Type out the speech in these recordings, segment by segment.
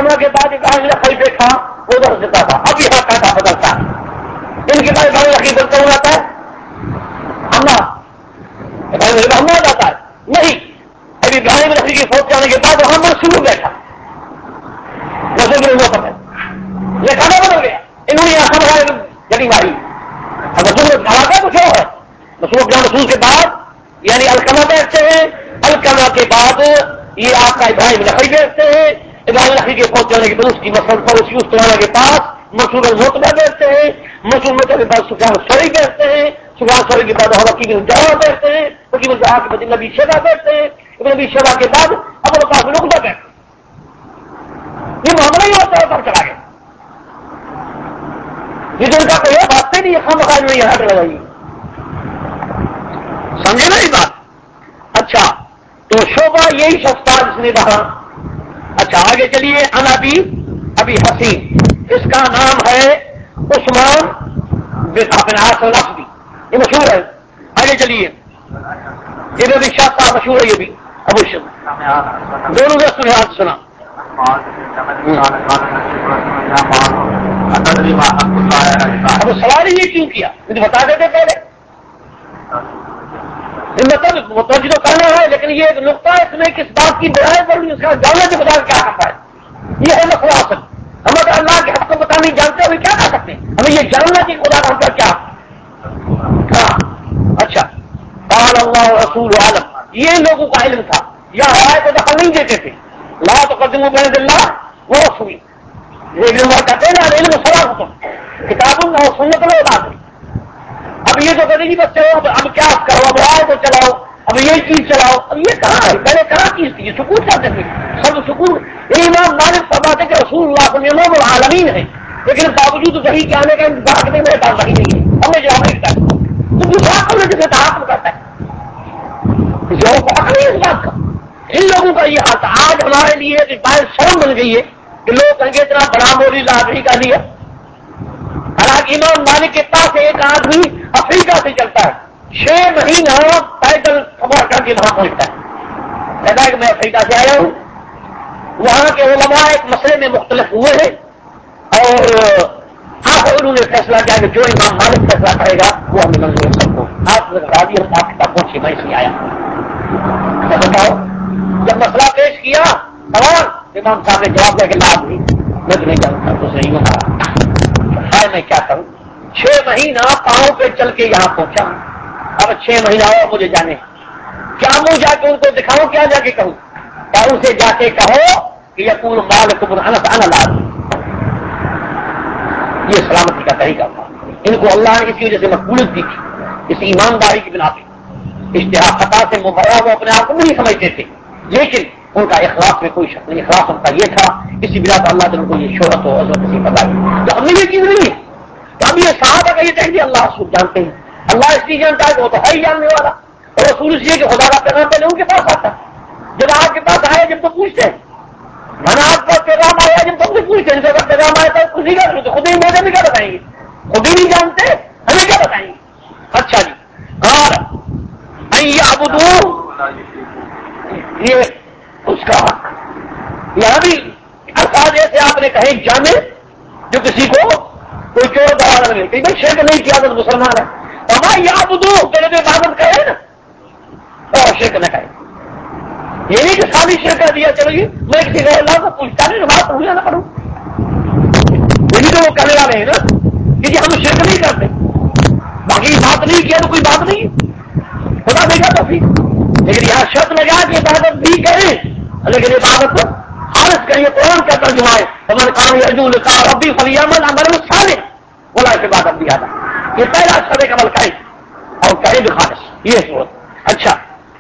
الکما کے بعد ابراہیم نخعی دیکھا وہ ادھر دیتا تھا، اب یہاں کاٹا بدلتا ہے. ان کے بعد ابراہیم نخعی بدلتا ہوا آتا ہے ہمہ ابراہیم ہمہ جاتا ہے نہیں. اب ابراہیم نخعی کی فوت جانے کے بعد وہاں منصور بیٹھا رسول ہوا پتہ یہ کھانا بدل گیا. انہوں نے یہاں بڑھایا جڑی ماری. اب رسول علاقہ کچھ اور ہے. رسول کے بعد یعنی الکما بیٹھتے ہیں، الکما کے بعد یہ آپ کا ابراہیم نخعی بیٹھتے ہیں. ابراہیم نخعی کے پہنچ جانے کے بعد اس کی مسل پر اس استعمال کے پاس مسعود المطلع بیٹھتے ہیں. مسعود المطلع کے بعد سفیان الثوری بیٹھتے ہیں. سفیان الثوری کے بعد وکیل الجوہر بیٹھتے ہیں. وکیل الجوہر کے بعد نبی شیبہ بیٹھتے ہیں. نبی شیبہ کے بعد ابو القاسم عقبہ بیٹھتے ہیں. یہ معاملہ ہی ہوتا ہے پر چلا گیا. یہ ان کا کوئی بات نہیں ہے. ہم خاص نہیں ہٹ لگائی سمجھے نا یہ بات. اچھا تو شعبہ یہی شخص تھا جس نے کہا. اچھا آگے چلیے. ابھی حسین اس کا نام ہے عثمان بن عاص الاسدی، یہ مشہور ہے. آگے چلیے. یہ بھی شاہ صاحب مشہور ہے. یہ بھی ابو شد دونوں نے سنے ہاتھ سنا. اب سوال یہ کیوں کیا مجھے بتا دیتے پہلے. مطلب متوجہ تو کرنا ہے لیکن یہ ایک نقطہ ہے اس میں کس بات کی بڑھائی پڑی اس کا جاننا کے بتا کیا کرتا ہے. یہ ہے مسئلہ اصل. ہم اگر اللہ کے حق کو پتا نہیں جانتے ہوئے کیا کر سکتے ہیں. ہمیں یہ جاننا کہ خدا کا کیا. ہاں اچھا قال اللہ رسول عالم. یہ لوگوں کا علم تھا. یا رائے کو دخل نہیں دیتے تھے. لا تقدموا بین اللہ و رسول. یہ کہتے ہیں نا علم صلاح کتاب اور سنت میں بات. اب یہ تو کہتے نہیں بچے ہو اب کیا کرو اب رائے کو چلاؤ اب یہ چیز چلاؤ. اب یہ کہاں ہے پہلے کہاں چیز تھی. یہ سکون چاہتے تھے سب سکون. امام مالک فرماتے کہ رسول اللہ صلی اللہ علیہ وسلم العالمین ہے لیکن باوجود صحیح کے آنے کا انتظار کرنے میرے پاس صحیح نہیں ہے. ہم نے جواب نہیں دیتا تو دوسرا ہم نے جسے تعاقب کرتا ہے جو فرق نہیں اس بات کا. ان لوگوں کا یہ حال تھا. آج ہمارے لیے ایک باعث شرم بن گئی ہے کہ لوگ کہیں گے اتنا بڑا مولی لازمی کا دیا. حالانکہ امام مالک کے پاس ایک آدمی افریقہ سے چلتا ہے 6 مہینہ پیدل سفر کر کے وہاں پہنچتا ہے. کہتا ہے کہ میں افریقہ سے آیا ہوں. وہاں کے علماء ایک مسئلے میں مختلف ہوئے ہیں اور آخر انہوں نے فیصلہ کیا کہ جو امام مالک فیصلہ کرے گا وہ ہمیں منظور سب کو. آپ راضی ہم آپ کے پاس پہنچے میں اس لیے آیا. بتاؤ جب مسئلہ پیش کیا سوال امام صاحب نے جواب دیا کہ لا بھی میں تو نہیں جانتا تو صحیح ہمارا میں کیا کروں. 6 مہینہ پاؤں پہ چل کے یہاں پہنچا. اب 6 مہینہ اور مجھے جانے کیا منہ جا کے ان کو دکھاؤں کیا جا کے کہوں. کیا ان سے جا کے کہو کہ یقول مالک انا لازم. یہ سلامتی کا طریقہ تھا. ان کو اللہ نے اسی وجہ سے مقبولیت دی تھی اس ایمانداری کی بنا پہ. اشتہار خطا سے مبرا وہ اپنے آپ کو نہیں سمجھتے تھے لیکن ان کا اخلاص میں کوئی شک نہیں. اخلاص ان کا یہ تھا اسی بنا پر اللہ نے ان کو یہ شہرت و عزت سے بتائی. تو ہم نے یہ چیز نہیں ہے. تو اب یہ صحابہ کا یہ کہیں گے اللہ رسول جانتے ہیں. اللہ اس لیے جانتا ہے کہ وہ تو ہے ہی جاننے والا اور رسول اس لیے کہ خدا کا پیغام پہلے ان کے پاس آتا ہے. جب آپ کے پاس آئے جب تو پوچھتے ہیں میں آپ کا پیغام آیا جب تم سے پوچھتے ہیں اگر پیغام آیا تو خود ہی کر لو تو خود ہی موجود نہیں کیا بتائیں گے. خود ہی نہیں جانتے ہمیں کیا بتائیں گے. اچھا جی اور یہ اس کا یہاں بھی الفاظ ایسے آپ نے کہیں جانے جو کسی کو کوئی چور دہا لگے کہ بھائی شرک نہیں کیا تو مسلمان ہے. ہمارا یا بدو پہلے تو عبادت کہے نا اور شرک نہ کہے. یہ نہیں کہ خالی شرک دیا چلو جی میں کسی غیر اللہ کو پوچھتا نہیں بات پوچھنا نہ پڑوں. یہ بھی تو وہ کرنے والے ہیں نا کہ جی ہم شرک نہیں کرتے باقی بات نہیں کیا تو کوئی بات نہیں خدا دے گا تو پھر. لیکن یہاں شرط لگا کہ عبادت بھی کریں لیکن عبادت خالص کریے. قرآن کا ترجمہ ہے ہمارے کام ارجو لکھا ربی فلیامن عمل صالح بولا اس عبادت بھی آتا. یہ پہلا شرط عمل کرے اور کرے بھی خالص. یہ صورت اچھا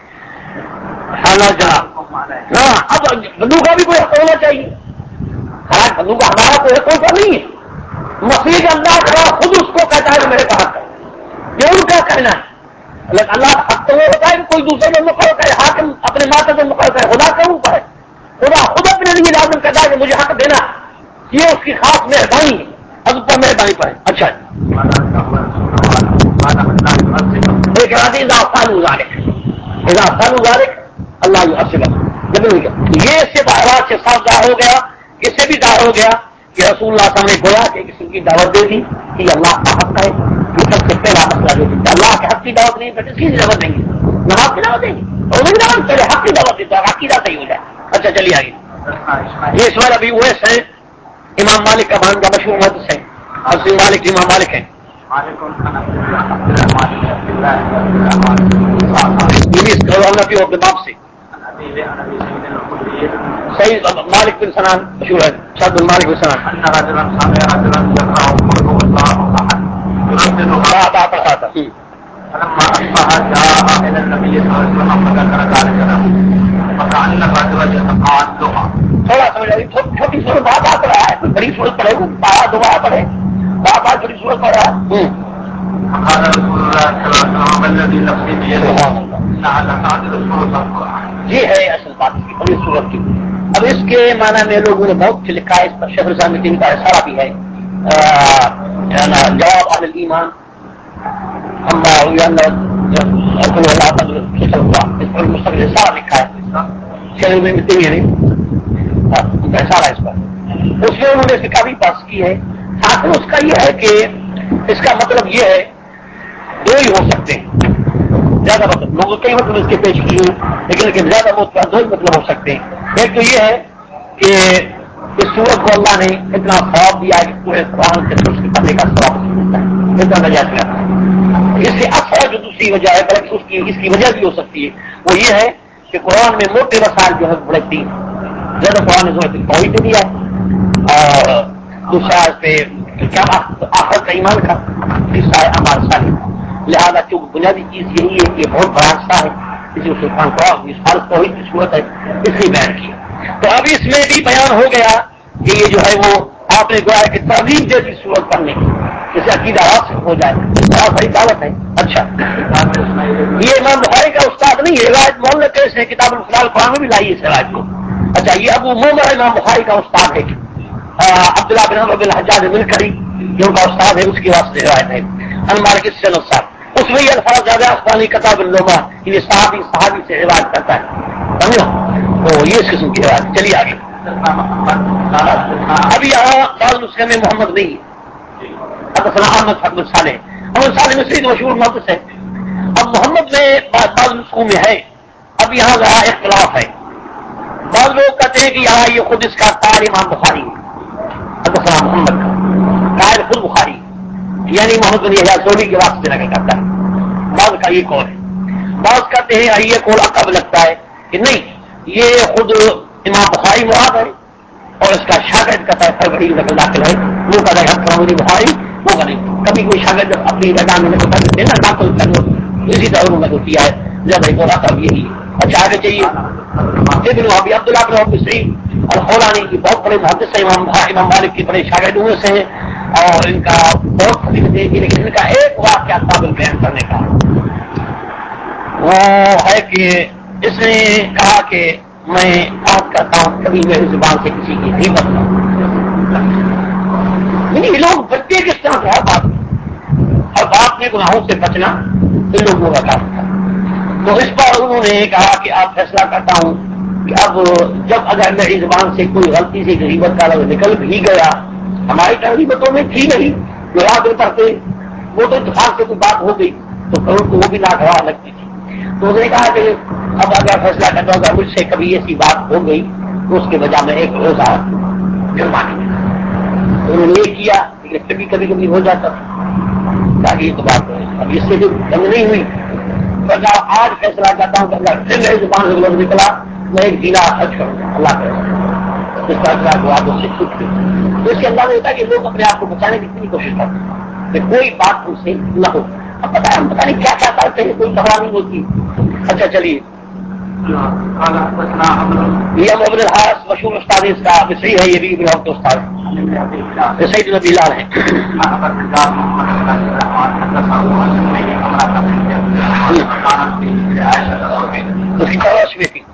حالات ہاں. اب بندو کا بھی کوئی حق ہونا چاہیے. حالانکہ بندو کا ہمارا کوئی حق ہوتا نہیں ہے. مسیح اللہ تعالیٰ خود اس کو کہتا ہے کہ میرے کا حق ہے یہ ان کا کہنا ہے. لیکن اللہ حق تو وہ ہوتا ہے کہ کوئی دوسرے میں مقرر کرے. حاکم اپنے ماتحت میں مقرر کرے. خدا کے اوپر ہے. خدا خود اپنے لیے لازم کرتا ہے کہ مجھے حق دینا. یہ اس کی خاص مہربانی ہے. اب اوپر مہربانی پر ہے. اچھا ایک راضی اضافہ ذالک اللہ یہ اس سے باہر سے صاف ظاہر ہو گیا اس سے بھی ظاہر ہو گیا کہ رسول اللہ صلی اللہ علیہ وسلم نے گویا کہ کسی کی دعوت دے دی کہ اللہ کا حق ہے. یہ سب سے پہلا مسئلہ جو دیتا اللہ کے حق کی دعوت نہیں تو کس کی دعوت دیں گے؟ نماز کی دعوت دیں گے اور وہ دعوت پہلے حق کی دعوت دیتا ہے عقیدہ صحیح ہو جائے. اچھا چلیے آگے. یہ سوال ابھی اویس ہے امام مالک کا بھانجا مشہور محدث ہے. حضرت مالک امام مالک ہیں. باپ سے صحیح مالک بن سنان مشہور ہے. شاید بن مالک بن سنان پڑھا تھا. تھوڑا سمجھ چھوٹی صورت بات آ رہا ہے بڑی صورت پڑے بارہ دوبارہ پڑھے بار بار چھوٹی صورت پڑھ رہا ہے. یہ ہے اصل بات کی بڑی صورت کی. اب اس کے معنی میں لوگوں نے بہت لکھا ہے. اس پر شیخ الاسلام ابن تیمیہ کا رسالہ بھی ہے جواب اہل ایمان مستقل رسالہ لکھا ہے شیخ ابن تیمیہ نے رسالہ اس پر. اس میں انہوں نے اس کی کافی بحث کی ہے. ساتھ میں اس کا یہ ہے کہ اس کا مطلب یہ ہے دو ہی ہو سکتے ہیں. زیادہ مطلب لوگوں کئی مطلب اس کے پیش کیے لیکن زیادہ بہت دو ہی مطلب ہو سکتے ہیں. ایک تو یہ ہے کہ اس سورت کو اللہ نے اتنا ثواب دیا کہ پورے قرآن کے درست کرنے کا ثواب ملتا ہے اتنا نجات ملتا ہے. اس سے اثر جو دوسری وجہ ہے بلکہ اس کی وجہ بھی ہو سکتی ہے وہ یہ ہے کہ قرآن میں موٹے وسائل جو ہے بڑے تین زیادہ قرآن نے ضرورت توحید دے دیا اور دوسرا اس پہ کیا آخر کا ایمان کا تیسرا ہے اعمال صالحہ. لہذا چونکہ بنیادی چیز یہی ہے کہ بہت بڑا حصہ ہے اسی سلطان توحید کی صورت ہے اس لیے بیان کیا. تو اب اس میں بھی بیان ہو گیا کہ یہ جو ہے وہ آپ نے گویا کہ ترغیب جیسی صورت پڑھنے کی جیسے عقیدہ حاصل ہو جائے بہت بڑی دعوت ہے. اچھا یہ امام بخاری کا استاد نہیں ہے روایت محلہ کیسے ہے کتاب الفلال قرآن میں بھی لائی اس روایت کو. اچھا یہ ابو مومر امام بخاری کا استاد ہے عبداللہ بن عمرو بن الحجاج ملکری جو ان کا استاد ہے اس کی واسطے روایت ہے المالک السن الصاحب. اس میں یہ الفاظ زیادہ افغانی کتاب النما یہ صحابی سے روایت کرتا ہے سمجھو تو یہ اس قسم کی روایت. چلیے آگے. ابھی یہاں بعض نسخے میں محمد نہیں ہے. حدثنا احمد بن صالح احمد صالح مصری مشہور محدث ہے. اب محمد میں بعض نسخوں میں ہے. اب یہاں ذرا اختلاف ہے. بعض لوگ کہتے ہیں کہ یہاں یہ خود اس کا قائل امام بخاری ہے. حدثنا محمد کا قائل خود بخاری یعنی محمد بن یحییٰ الزہری کے واسطے نقل کرتا ہے. بعض کا یہ قول ہے. بعض کہتے ہیں یہ قول عقب لگتا ہے کہ نہیں یہ خود امام بخاری مراد ہے اور اس کا شاگرد کہتا ہے فربڑی نقل داخل ہے وہ کہتا ہے حدثنا بخاری وہ کہ نہیں. کبھی کوئی شاگرد اپنی رضا میں نقل کر دیتے نا داخل کر لو اسی طرح نقل کیا ہے زیادہ قول عقب یہی ہے. اچھا آگے چاہیے. ابن وهب عبداللہ بن وهب مصری اور خولانی کی بہت بڑے محدث ہیں امام مالک کے بڑے شاگردوں میں سے ہیں اور ان کا بہت خدمت دے گی لیکن ان کا ایک واقعہ قابل بیان کرنے کا وہ ہے کہ اس نے کہا کہ میں بات کرتا ہوں کبھی میری زبان سے کسی کی نہیں بنتا. نہیں لوگ بچے کس طرح سے ہر بات میں گناہوں سے بچنا ان لوگوں کا کام تھا. تو اس پر انہوں نے کہا کہ آپ فیصلہ کرتا ہوں کہ اب جب اگر میری زبان سے کوئی غلطی سے غیبت کا لفظ نکل بھی گیا ہماری غیبتوں میں تھی نہیں جو یاد کرتے وہ تو اتفاق سے کوئی بات ہو گئی تو ان کو وہ بھی ناگوار لگتی تھی. تو انہوں نے کہا کہ اب اگر فیصلہ کرتا ہوں اگر مجھ سے کبھی ایسی بات ہو گئی تو اس کے وجہ میں ایک روزہ جرمانے کا. انہوں نے یہ کیا لیکن کبھی کبھی ہو جاتا تاکہ یہ تو بات ہے اب اس سے جو جنگ نہیں ہوئی ورنہ آج فیصلہ کرتا ہوں کہ اگر پھر میری زبان سے لفظ نکلا میں ایک دینار خرچ کروں گا اللہ کرے اس فیصلہ کو آپ اس سے چھوٹ گئی. تو اس کے انداز ہوتا ہے کہ لوگ اپنے آپ کو بچانے کی اتنی کوشش کرتے ہیں کہ کوئی بات ان سے نہ ہو. اب پتا ہم پتا نہیں کیا کیا کرتے ہیں کوئی خبر نہیں ہوتی. اچھا چلیے یہ محمد الحارث مشہور استاد اس کا صحیح ہے. یہ بھی بہت استاد سعید نبی لال ہیں. اس کی تلاش میں تھی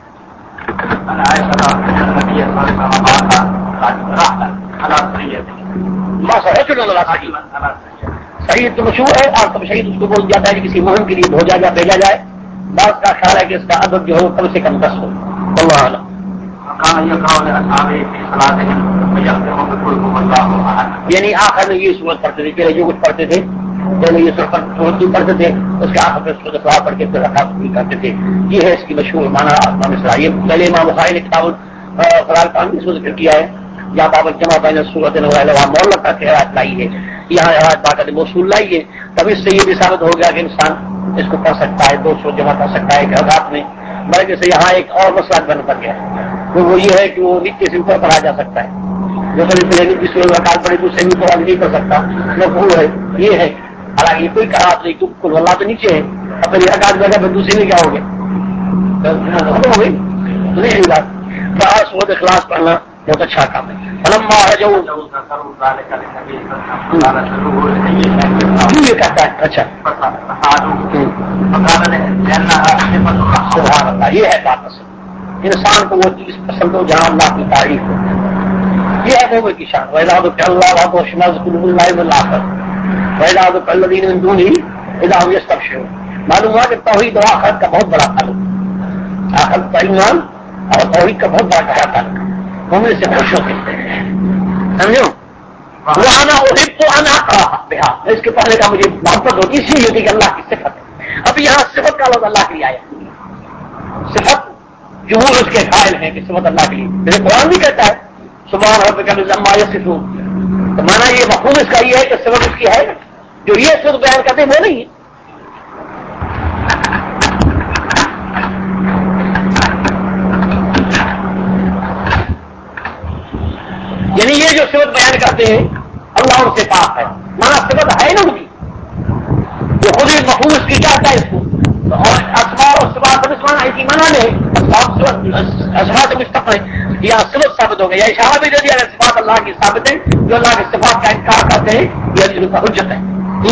شہید تو مشہور ہے اور کب شہید اس کو بول جاتا ہے کہ کسی مہم کے لیے بھیجا جائے. بعض کا خیال ہے کہ اس کا عدد جو ہے کم سے کم 10 ہو. اللہ عالم. یعنی آخر میں یہ صورت پڑھتے تھے، پہلے جو کچھ پڑھتے تھے پہلے یہ صورت پڑھتے تھے، اس کے آخر میں اس کو دفاع پڑھ کے پھر رکعت پوری کرتے تھے. یہ ہے اس کی مشہور معنی. یہ پہلے امام بخاری نے کتاب فرال قانون اس کو ذکر کیا ہے، جہاں بابت جمع بین صورت وہاں مول لگتا کہ روایت لائی ہے، یہاں روایت باقاعدہ موصول لائی ہے. تب اس سے یہ بھی ثابت ہو گیا کہ انسان اس کو پڑھ سکتا ہے، 200 جمع کر سکتا ہے ایک رکعت میں. بلکہ سے یہاں ایک اور مسئلہ بن کر گیا تو وہ یہ ہے کہ وہ نیچے سے اوپر پڑھا جا سکتا ہے. جو کبھی پہلے جس کو رکعت پڑے تو سے بھی اوپر نہیں کر سکتا، مفہوم ہے یہ ہے. حالانکہ یہ کوئی کہا نہیں، کل اللہ تو نیچے ہے، اب پہلی رکعت میں پھر دوسری میں کیا ہو گیا ہو گئی نہیں بات. بس وہ اخلاص پڑھنا بہت اچھا کام ہے. یہ کہتا ہے اچھا سبحان اللہ، یہ ہے بات اصل. انسان کو وہ چیز پسند ہو جہاں اللہ کی تعریف ہو، یہ ہے مومن کی شان. وَإِذَا ذُكِرَ اللَّهُ وَحْدَهُ وَشْمَعَ اللَّهِ وَالْآخِرَةُ وَإِذَا ذُكِرَ الَّذِينَ مِن دُونِهِ إِذَا هُمْ يَسْتَبْشِرُونَ. معلوم ہوا کہ توحید اور آخرت کا بہت بڑا تعلق، آخرت کا ایمان اور توحید کا بہت بڑا تعلق. مومن سے خوش ہوتے ہیں، سمجھو. وَأَنَا أُحِبُّ أَنْ أَقْرَأَ بِهَا، اس کے پڑھنے کا مجھے محبت ہوتی اسی لیے کہ اللہ کی صفت ہے. اب یہاں صفت کا لفظ اللہ کے لیے آیا، صفت جمہور اس کے قائل ہیں کہ صفت اللہ کے لیے. جیسے قرآن بھی کہتا ہے سبحان ربک عما یصفون، تو مانا یہ مفہوم اس کا یہ ہے کہ صفت اس کی ہے، جو یہ صفت بیان کرتے وہ نہیں ہے. یعنی یہ جو صفت بیان کرتے ہیں اللہ ان سے پاک ہے، مانا صفت ہے نا ان کی، وہ خود ہی مفہوم اس کی چاہتا ہے اس کو. اور اسماء اور صفات مانا اسی مانا میں اسماء سے مشتق ہے یا صفت ثابت ہو گیا، یا اشارہ بھی دے دیا اگر صفات اللہ کی ثابت ہے، جو اللہ کی صفات کا انکار کرتے ہیں یہ ان کا حجت ہے.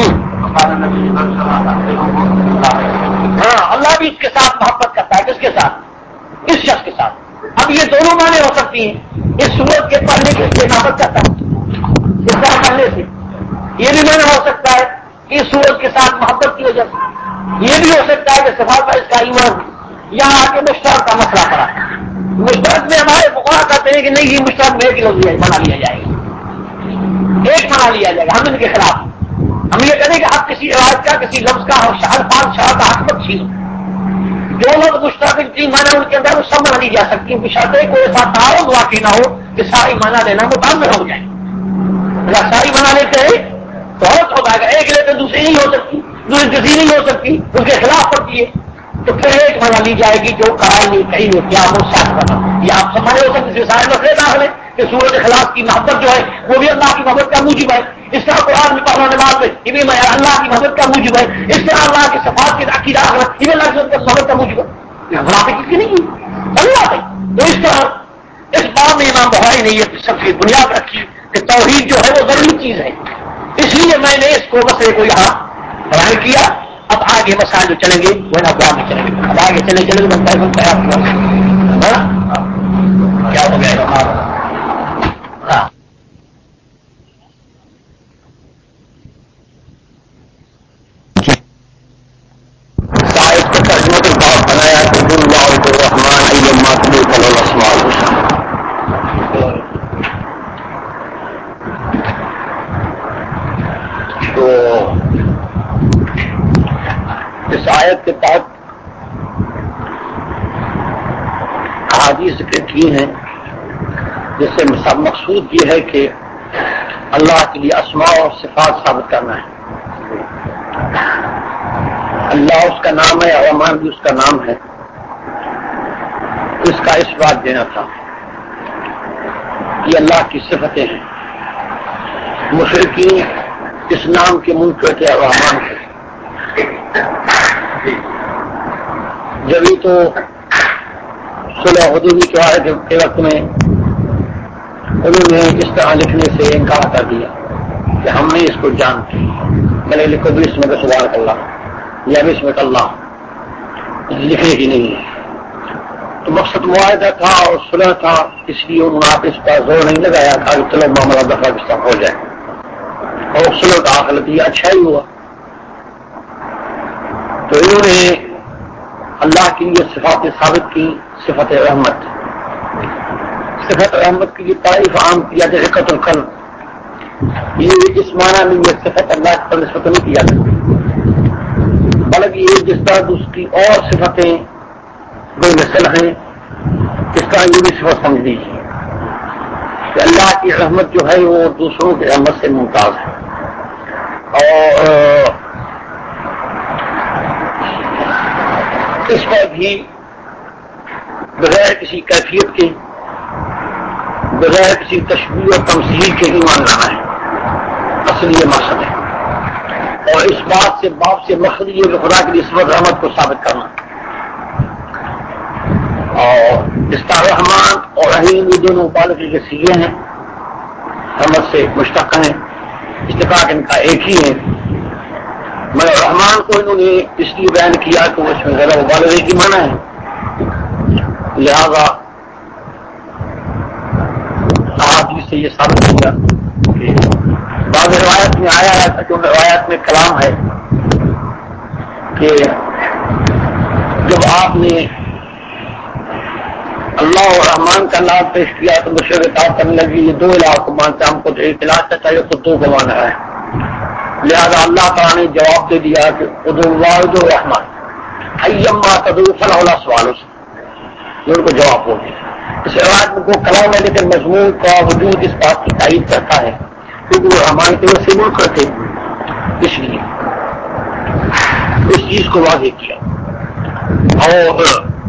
ہاں اللہ بھی اس کے ساتھ محبت کرتا ہے. کس کے ساتھ؟ اس شخص کے ساتھ. اب یہ دونوں معنی ہو سکتی ہیں، اس صورت کے پڑھنے کے لیے محبت کرتا ہے اس طرح پڑھنے سے. یہ بھی معنی ہو سکتا ہے کہ اس صورت کے ساتھ محبت کی وجہ سے. یہ بھی ہو سکتا ہے کہ صفات پر اس کا ایمان. یہاں آ کے مشترک کا مسئلہ پڑا. مشترک میں ہمارے فقہا کہتے ہیں کہ نہیں، یہ مشترک میں ایک لفظ بنا لیا جائے گا، ایک بنا لیا جائے گا. ہم ان کے خلاف ہم یہ کہتے ہیں کہ آپ کسی روایت کا کسی لفظ کا الفاظ شاہ کا حق مت چھینو. جو لوگ مشترک کی معنی ان کے اندر وہ سب بنا لی جا سکتی ہے، بشرطے کوئی ایسا تعارض واقع نہ ہو کہ ساری معنی لینا متعمل ہو جائے. اگر ساری بنا لیتے ہیں تو بہت ہو جائے گا، ایک لیتے دوسری نہیں ہو سکتی، دوسری تیسری نہیں ہو سکتی، اس کے خلاف پڑتی ہے تو پھر ایک بنا لی جائے گی جو قائل نہیں کہیں نہیں کیا وہ ساتھ بنا. یہ آپ سمجھے ہو سکتے ہیں سارے مسئلے داخل ہے کہ سورج اخلاص کی محبت جو ہے وہ بھی اللہ کی محبت کا موجب ہے. اس طرح قرآن میں پڑھنا نماز میں یہ بھی اللہ کی محبت کا موجب ہے. اس طرح اللہ کی صفات کی عقیدہ یہ بھی اللہ کی محبت کا موجب ہے. منافق کی نہیں اللہ ہے. تو اس طرح اس بات میں امام بخاری نے یہ سب کی بنیاد رکھی کہ توحید جو ہے وہ ضروری چیز ہے. اس لیے میں نے اس کو مسئلے کو یہاں بیان کیا. اب آگے مسائل جو چلیں گے وہ ابواب میں چلیں گے. اب آگے چلے چلے گے کیا ہو گیا ہاں شاید کو ترجمے کے بعد بنایا کہ اللہ الرحمن تو اس آیت کے تحت احادیث ذکر کی ہیں جس سے سب مقصود یہ ہے کہ اللہ کے لیے اسماء اور صفات ثابت کرنا ہے. اللہ اس کا نام ہے، الرحمن بھی اس کا نام ہے، اس کا اس بات دینا تھا. یہ اللہ کی صفتیں ہیں. مشرکین اس نام کے منکر تھے الرحمن تھے. جبھی تو صلح حدیبیہ کے عہد کے وقت میں انہوں نے اس طرح لکھنے سے انکار کر دیا کہ ہم نہیں اس کو جانتے، میں لکھو بھی اس میں سبحان اللہ یا بھی اس میں اللہ لکھنے کی نہیں ہے. تو مقصد معاہدہ تھا اور صلح تھا، اس لیے انہوں نے آپ اس پر زور نہیں لگایا تھا کہ چلو معاملہ دفعہ گفتہ ہو جائے. اور صلح کا آخر نتیجہ اچھا ہی ہوا. تو انہوں نے اللہ کی یہ صفات ثابت کی. صفت رحمت صفت رحمت کی یہ تعریف عام کیا جائے رقت القلب، یہ اس معنی میں یہ صفت اللہ پر نسبت نہیں کیا جاتی، بلکہ یہ جس طرح اس کی اور صفتیں بے مثل ہیں اس طرح یہ بھی صفت سمجھ لیجیے کہ اللہ کی رحمت جو ہے وہ دوسروں کی رحمت سے ممتاز ہے، اور اس پر بھی بغیر کسی کیفیت کے، بغیر کسی تشبیہ اور تمثیل کے ایمان لانا ہے، اصل یہ مقصد ہے، اور اس بات سے باپ سے مقصد یہ کہ خدا کی نسبت رحمت کو ثابت کرنا، اور اس کا رحمان اور رحیم یہ دونوں مبالغے کے سیغے ہیں، رحمت سے مشتق ہیں، اشتقاق ان کا ایک ہی ہے، مگر رحمان کو انہوں نے اس لیے بیان کیا کہ وہ اس میں ذرا مبالغے کی معنی ہے، لہذا احادیث سے یہ ثابت کیا کہ بعض روایت میں آیا ہے، جو روایت میں کلام ہے کہ جب آپ نے اللہ اور رحمان کا نام پیش کیا تو مشرق کرنے لگی یہ دو الہ کو مانتا، ہم کو ایک الہ چاہتا ہے تو دو کو مانا ہے، لہذا اللہ تعالیٰ نے جواب دے دیا کہ ادعوا اللہ ادعوا الرحمن ایما تدعوا فلہ الاسماء الحسنى، ان کو جواب ہو گیا۔ اس روایت میں کوئی کلام ہے لیکن مضمون کا وجود اس بات کی تائید کرتا ہے کیونکہ وہ رحمان کے وسیع ملک کرتے، اس لیے اس چیز کو واضح کیا۔ اور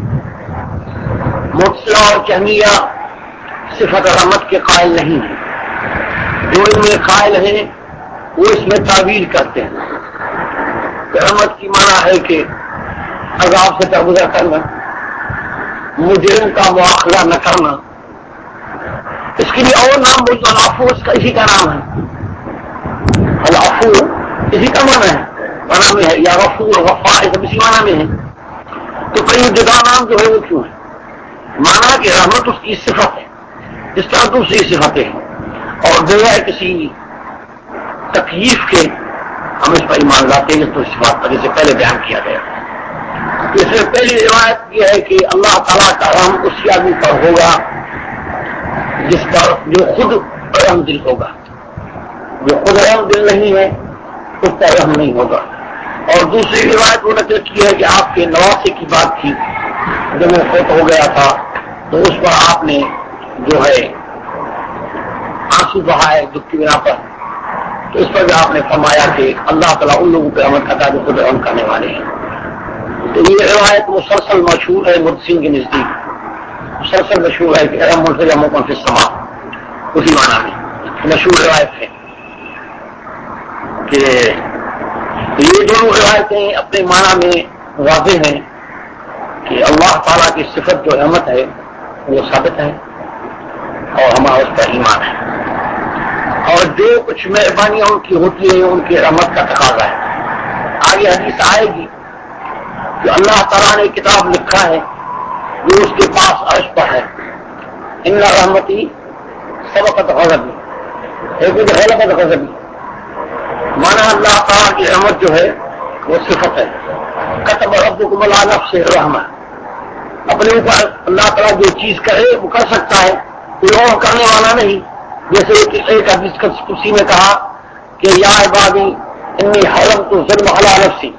معتزلہ اور جہمیہ صفت رحمت کے قائل نہیں ہیں، جو ان میں قائل ہیں وہ اس میں تعبیر کرتے ہیں کہ رحمت کی معنی ہے کہ عذاب سے درگزر کرنا، مجرم کا مواخذہ نہ کرنا، اس کے لیے اور نام بولتا العفو، اس کا اسی کا نام ہے، العفو اسی کا معنی میں ہے، یا غفور غفار سب اسی معنی میں ہے، تو کئی جدا نام جو ہے وہ کیوں ہے؟ مانا کہ رحمت اس کی صفت ہے اس طرح دوسری صفتیں ہیں، اور بغیر کسی تکلیف کے ہم اس پر ایمان لاتے ہیں، تو اس بات پر جسے پہلے بیان کیا گیا۔ اس میں پہلی روایت یہ ہے کہ اللہ تعالیٰ کا رحم اسی آدمی پر ہوگا جس پر جو خود رحم دل ہوگا، جو خود رحم دل نہیں ہے اس پر رحم نہیں ہوگا۔ اور دوسری روایت وہ نقل کی ہے کہ آپ کے نواسے کی بات تھی، جب وہ فوت ہو گیا تھا تو اس پر آپ نے جو ہے آنسو بہائے دکھ کی بنا پر، تو اس پر بھی آپ نے فرمایا کہ اللہ تعالیٰ ان لوگوں پہ رحمت کرتا ہے جو خود رحم کرنے والے ہیں۔ تو یہ روایت مسلسل مشہور ہے محدثین کے نزدیک، مسلسل مشہور ہے کہ رحم الفجر موقع فی السماء، اسی معنی میں مشہور روایت ہے کہ یہ دونوں روایتیں اپنے معنی میں واضح ہیں کہ اللہ تعالیٰ کی صفت جو رحمت ہے وہ ثابت ہے اور ہمارا اس پر ایمان ہے، اور جو کچھ مہربانیاں ان کی ہوتی ہیں ان کی رحمت کا تقاضا ہے۔ آگے حدیث آئے گی کہ اللہ تعالیٰ نے کتاب لکھا ہے جو اس کے پاس عرش پر ہے، ان رحمتی سبقت غضبی، ایک غلبت غضبی، مانا اللہ تعالیٰ کی رحمت جو ہے وہ صفت ہے، کتب ربکم علی نفسہ الرحمہ، اپنے اوپر اللہ تعالیٰ جو چیز کرے وہ کر سکتا ہے، کوئی اور کرنے والا نہیں، جیسے ایک حدیث قدسی میں کہا کہ یا عبادی انی حرمت الظلم علی نفسی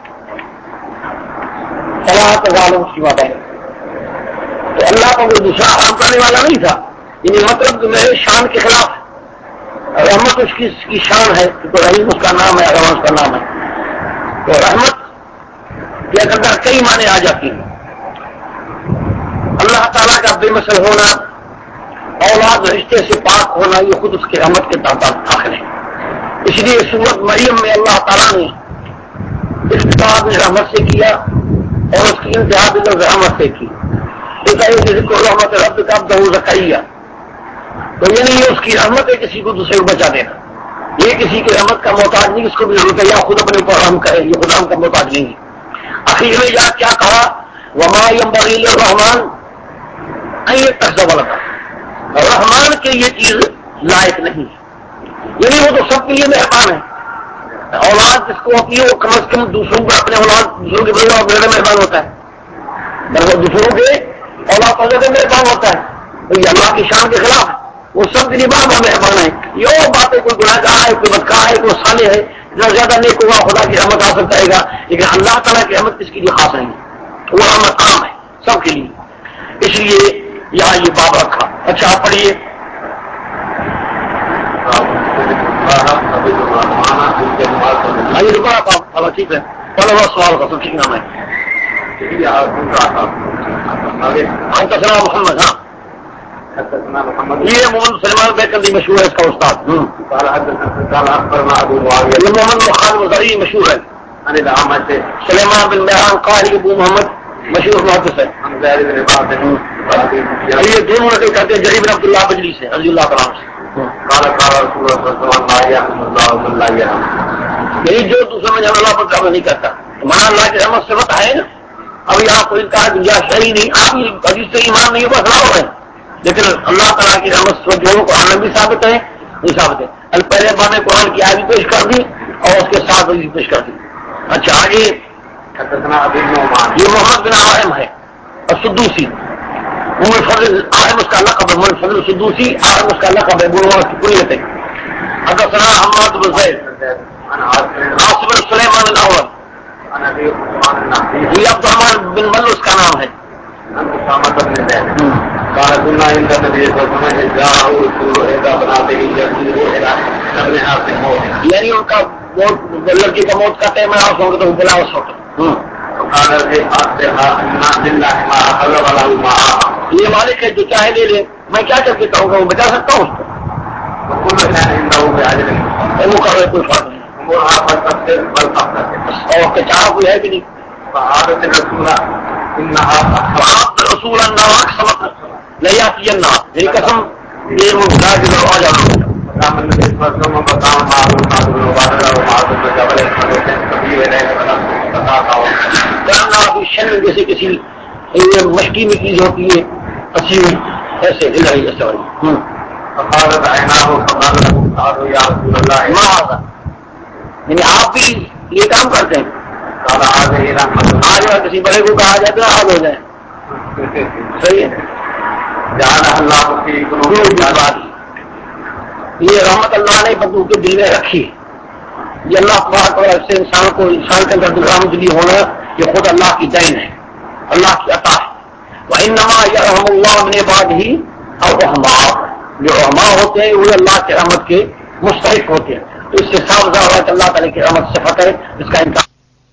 فلا تظالموا فیما بینکم، تو اللہ کو کوئی دوسرا حرام کرنے والا نہیں تھا، یعنی مطلب کہ میرے شان کے خلاف ہے، رحمت اس کی شان ہے، تو رحیم اس کا نام ہے، رحمان اس کا نام ہے، تو رحمت کے اندر کئی معنی آ جاتی ہیں۔ اللہ تعالیٰ کا بے مثل ہونا، اولاد رشتے سے پاک ہونا، یہ خود اس کے رحمت کے تحت داخل ہے۔ اس لیے سورۃ مریم میں اللہ تعالیٰ نے افتتاح بھی رحمت سے کیا اور اس کی انتہا بھی رحمت سے کی، ذکر رحمت رب کا عبدہ زکریا، تو یہ نہیں ہے اس کی رحمت ہے کسی کو دوسرے کو بچا دینا، یہ کسی کی رحمت کا محتاج نہیں، اس کو بھی ضرورت ہے یا خود اپنے اوپر رحم کرے، یہ خدا کا محتاج نہیں ہے۔ اخیر میں جا کیا کہا، وما ينبغي للرحمن ان يتخذ ولدا، رحمان کے یہ چیز لائق نہیں ہے، یعنی وہ تو سب کے لیے مہربان ہے، اولاد جس کو ہوتی ہے وہ کم از کم دوسروں کو اپنے اولاد دوسروں کے بڑے اور بڑے مہربان ہوتا ہے، دوسروں کے اولاد پر زیادہ مہربان ہوتا ہے، تو یہ اللہ کی شان کے خلاف ہے. وہ سب کے لیے بڑا مہربان ہے. یہ اور باتیں کوئی گناہ گار ہے, کوئی بدکار ہے, کوئی صالح ہے, اتنا زیادہ نیک ہوگا خدا کی رحمت حاصل کرے گا, لیکن اللہ تعالیٰ کی رحمت کس کے لیے خاص نہیں ہے, وہ رحمت عام ہے سب کے لیے. اس لیے یہاں یہ باب رکھا. اچھا آپ پڑھیے. ٹھیک ہے, چلو بس سوال کا تو ٹھیک نام ہے. حدثنا محمد. ہاں یہ محمد سلمان بیکندی مشہور ہے, اس کا استاد. یہ محمد خالد وزاری مشہور ہے. سلیمان بن مہران قاری ابو محمد مشہور محدث ہے. یہ دونوں نقل کرتے ہیں جریر بن عبداللہ بجلی سے رضی اللہ تعالیٰ سے. یہی جو دوسرے میں اللہ پر قابل نہیں کرتا, مانا اللہ کی رحمت صفت ہے نا. اب یہاں کوئی انکار گنجائش ہے ہی نہیں. آپ حدیث سے ایمان نہیں ہوگا خلاف ہے, لیکن اللہ تعالیٰ کی رحمت صفت جو قرآن میں بھی ثابت ہے نہیں ثابت ہے. پہلے بار میں قرآن کی آیت پیش کر دی اور اس کے ساتھ حدیث پیش کر دی. اچھا آگے. یہ محمد بن عالم ہے السدوسی. فضل عالم اس کا لقب ہے, محمد فضل السدوسی عالم اس کا لقب ہے, بنوا کی کنیت ہے. حدثنا حماد بن زید عاصم بن سلیمان الاول. یہ عبد الرحمن بن مل اس کا نام ہے. یعنی ان کا لڑکی کا موت کا ٹائم ہے, آپ ہوں گے تو بلا اس وقت. یہ مالک ہے جو چاہے لے لے, میں کیا کر دیتا ہوں, وہ بچا سکتا ہوں اس کو. کوئی فرق نہیں, اور کہ چاہ کوئی ہے بھی نہیں. رسول نہیں آتی میری قسم, یہ شن جیسے کسی مشکی میں چیز ہوتی ہے اچھی ایسے ہلائی ایسے والی. یعنی آپ بھی یہ کام کرتے ہیں, آج کسی بڑے کو کہا جاتا ہے آج ہو جائے. صحیح ہے. یہ رحمت اللہ نے بندوں کے دل میں رکھی. یہ اللہ تبارک و تعالیٰ سے انسان کے اندر رحمت دلی ہونا یہ خود اللہ کی دین ہے, اللہ کی عطا ہے. وَإِنَّمَا يَرْحَمُ اللَّهُ مِنْ عِبَادِهِ الرُّحَمَاءُ. جو رحماء ہوتے ہیں وہ اللہ کی رحمت کے مستحق ہوتے ہیں. تو اس سے صاف ظاہر ہے کہ اللہ تعالیٰ کی رحمت صفت ہے, اس کا انکار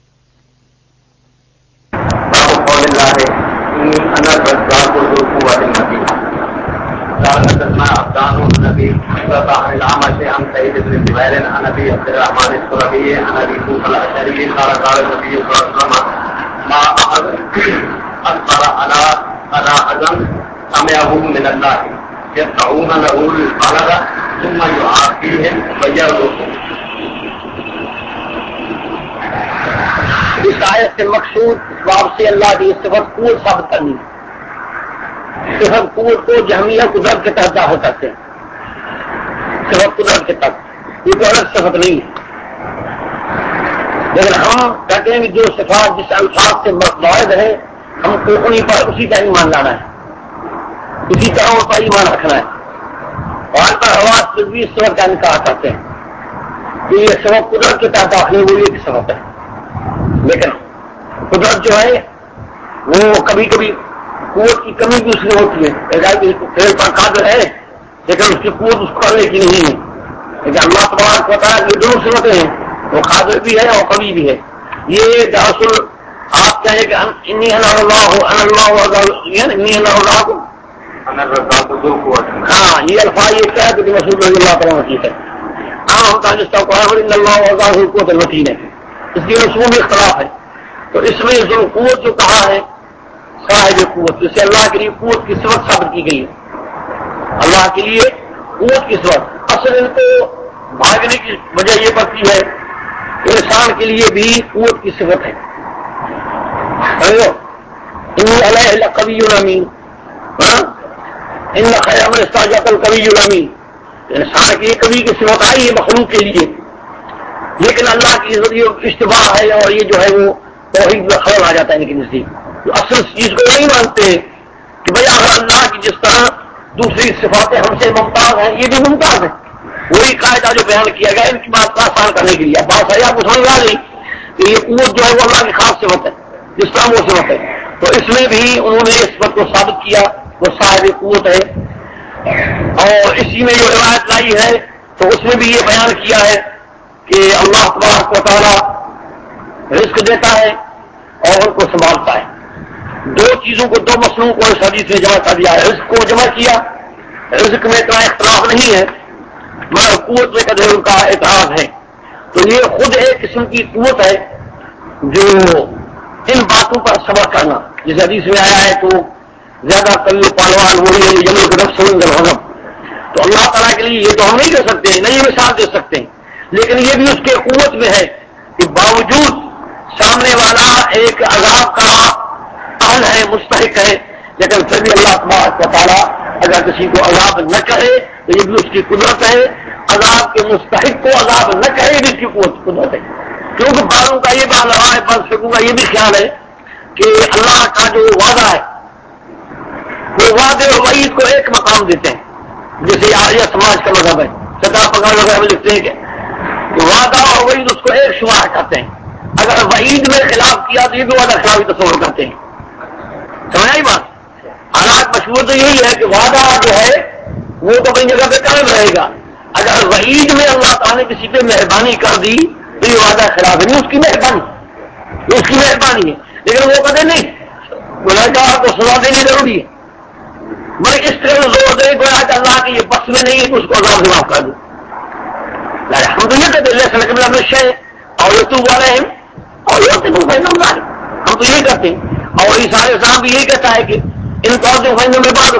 اس آیت سے مقصود باب سے اللہ کی صفت قوت ثابت کرنی ہے. صفت قوت کو جہمیہ قدرت کے تحت داخل کرتے ہیں. صفت قدرت کے تحت یہ تو الگ صفت نہیں ہے, لیکن ہم کہتے ہیں کہ جو صفات جس الفاظ سے واحد ہے ہم کو انہیں پر اسی کا ایمان لانا ہے, اسی طرح ان پر ایمان رکھنا ہے. اور ان پر حواس بھی اس صفت کا انکار کرتے ہیں کہ یہ صفت قدرت کے تحت داخل وہ ایک صفت ہے. لیکن قدرت جو ہے وہ کبھی کبھی قوت کی کمی بھی اس میں ہوتی ہے. کھیل پر قادر ہے لیکن اس کی قوت اس کو کرنے کی نہیں ہے. لیکن اللہ تبارک و تعالیٰ جو دونوں صفتیں ہیں وہ قادر بھی ہے اور کمی بھی ہے. یہ دراصل آپ کہیں کہ انی انا اللہ کو ہاں یہ الفاظ یہ کیا ہے کہ رسول رضی اللہ تعالیٰ وسیع ہے. ہاں ہم اللہ قوت المتین ہے, اس لیے رسوم میں اختلاف ہے. تو اس میں جو قوت جو کہا ہے صاحب قوت, جس سے اللہ کے لیے قوت کی صفت ثابت کی گئی ہے. اللہ کے لیے قوت کی صفت اصل ان کو بھاگنے کی وجہ یہ پڑتی ہے کہ انسان کے لیے بھی قوت کی صفت ہے. قوی الامین, ان خیر من استاجر القوی الامین. انسان کے لیے کبھی کی صفت آئی ہے مخلوق کے لیے, لیکن اللہ کی ذریعے اشتباہ ہے اور یہ جو ہے وہ توحید میں خلل آ جاتا ہے. ان کے نزدیک جو اصل چیز کو نہیں مانتے کہ بھائی اگر اللہ کی جس طرح دوسری صفاتیں ہم سے ممتاز ہیں، یہ بھی ممتاز ہیں. وہی قاعدہ جو بیان کیا گیا ان کی بات کو آسان کرنے کے لیے. اب بات ہے آپ کو سمجھ آ گئی کہ یہ قوت جو ہے وہ اللہ کی خاص صفت ہے جس طرح وہ صفت ہے. تو اس میں بھی انہوں نے اس صفت کو ثابت کیا وہ صاحب قوت ہے. اور اسی میں جو روایت لائی ہے تو اس میں بھی یہ بیان کیا ہے کہ اللہ تبارک و تعالیٰ رزق دیتا ہے اور ان کو سنبھالتا ہے. دو چیزوں کو، دو مسئلوں کو اس حدیث میں جمع کر دیا ہے. رزق کو جمع کیا، رزق میں اتنا اختلاف نہیں ہے مگر قوت میں کدھر ان کا اعتراض ہے. تو یہ خود ایک قسم کی قوت ہے جو ان باتوں پر صبر کرنا، جس حدیث میں آیا ہے تو زیادہ قوی پالوان وہی ہے جنگل کے نفس سوئنگ الحضم. تو اللہ تعالیٰ کے لیے یہ تو ہم نہیں کر سکتے، نہیں مثال دے سکتے، لیکن یہ بھی اس کے قوت میں ہے کہ باوجود سامنے والا ایک عذاب کا اہل ہے، مستحق ہے، لیکن پھر بھی اللہ تبارک و تعالیٰ اگر کسی کو عذاب نہ کرے تو یہ بھی اس کی قدرت ہے. عذاب کے مستحق کو عذاب نہ کرے بھی اس کی قدرت ہے. کیونکہ بعضوں کا یہ بات رہا ہے، بعض فقہوں کا یہ بھی خیال ہے کہ اللہ کا جو وعدہ ہے وہ وعدے اور وعید کو ایک مقام دیتے ہیں. جیسے آریہ سماج کا مذہب ہے، سطح پگار وغیرہ میں لکھتے ہیں کہ وعدہ اور وعید اس کو ایک شمار کرتے ہیں. اگر وعید میں خلاف کیا تو یہ بھی وعدہ خلافی تصور کرتے ہیں. سمجھ آئی بات؟ حالات مشہور تو یہی ہے کہ وعدہ جو ہے وہ تو اپنی جگہ پہ قائم رہے گا. اگر وعید میں اللہ تعالیٰ نے کسی پہ مہربانی کر دی تو یہ وعدہ خلاف ہے، نہیں اس کی مہربانی، یہ اس کی مہربانی ہے. لیکن وہ کہتے نہیں گنہگار کو سزا دینی ضروری ہے، مگر اس طرح زور دے گویا کہ اللہ کی یہ بس میں نہیں ہے کہ اس کو عذاب سے معاف کر دوں. ہم تو یہ کہتے اللہ صلی اللہ علیہ وسلم اور یہ تو والے ہیں اور یہ ہم تو یہی کرتے ہیں. اور یہ سارے اسلام بھی یہی کہتا ہے کہ ان قوتوں فائنوں میں بعد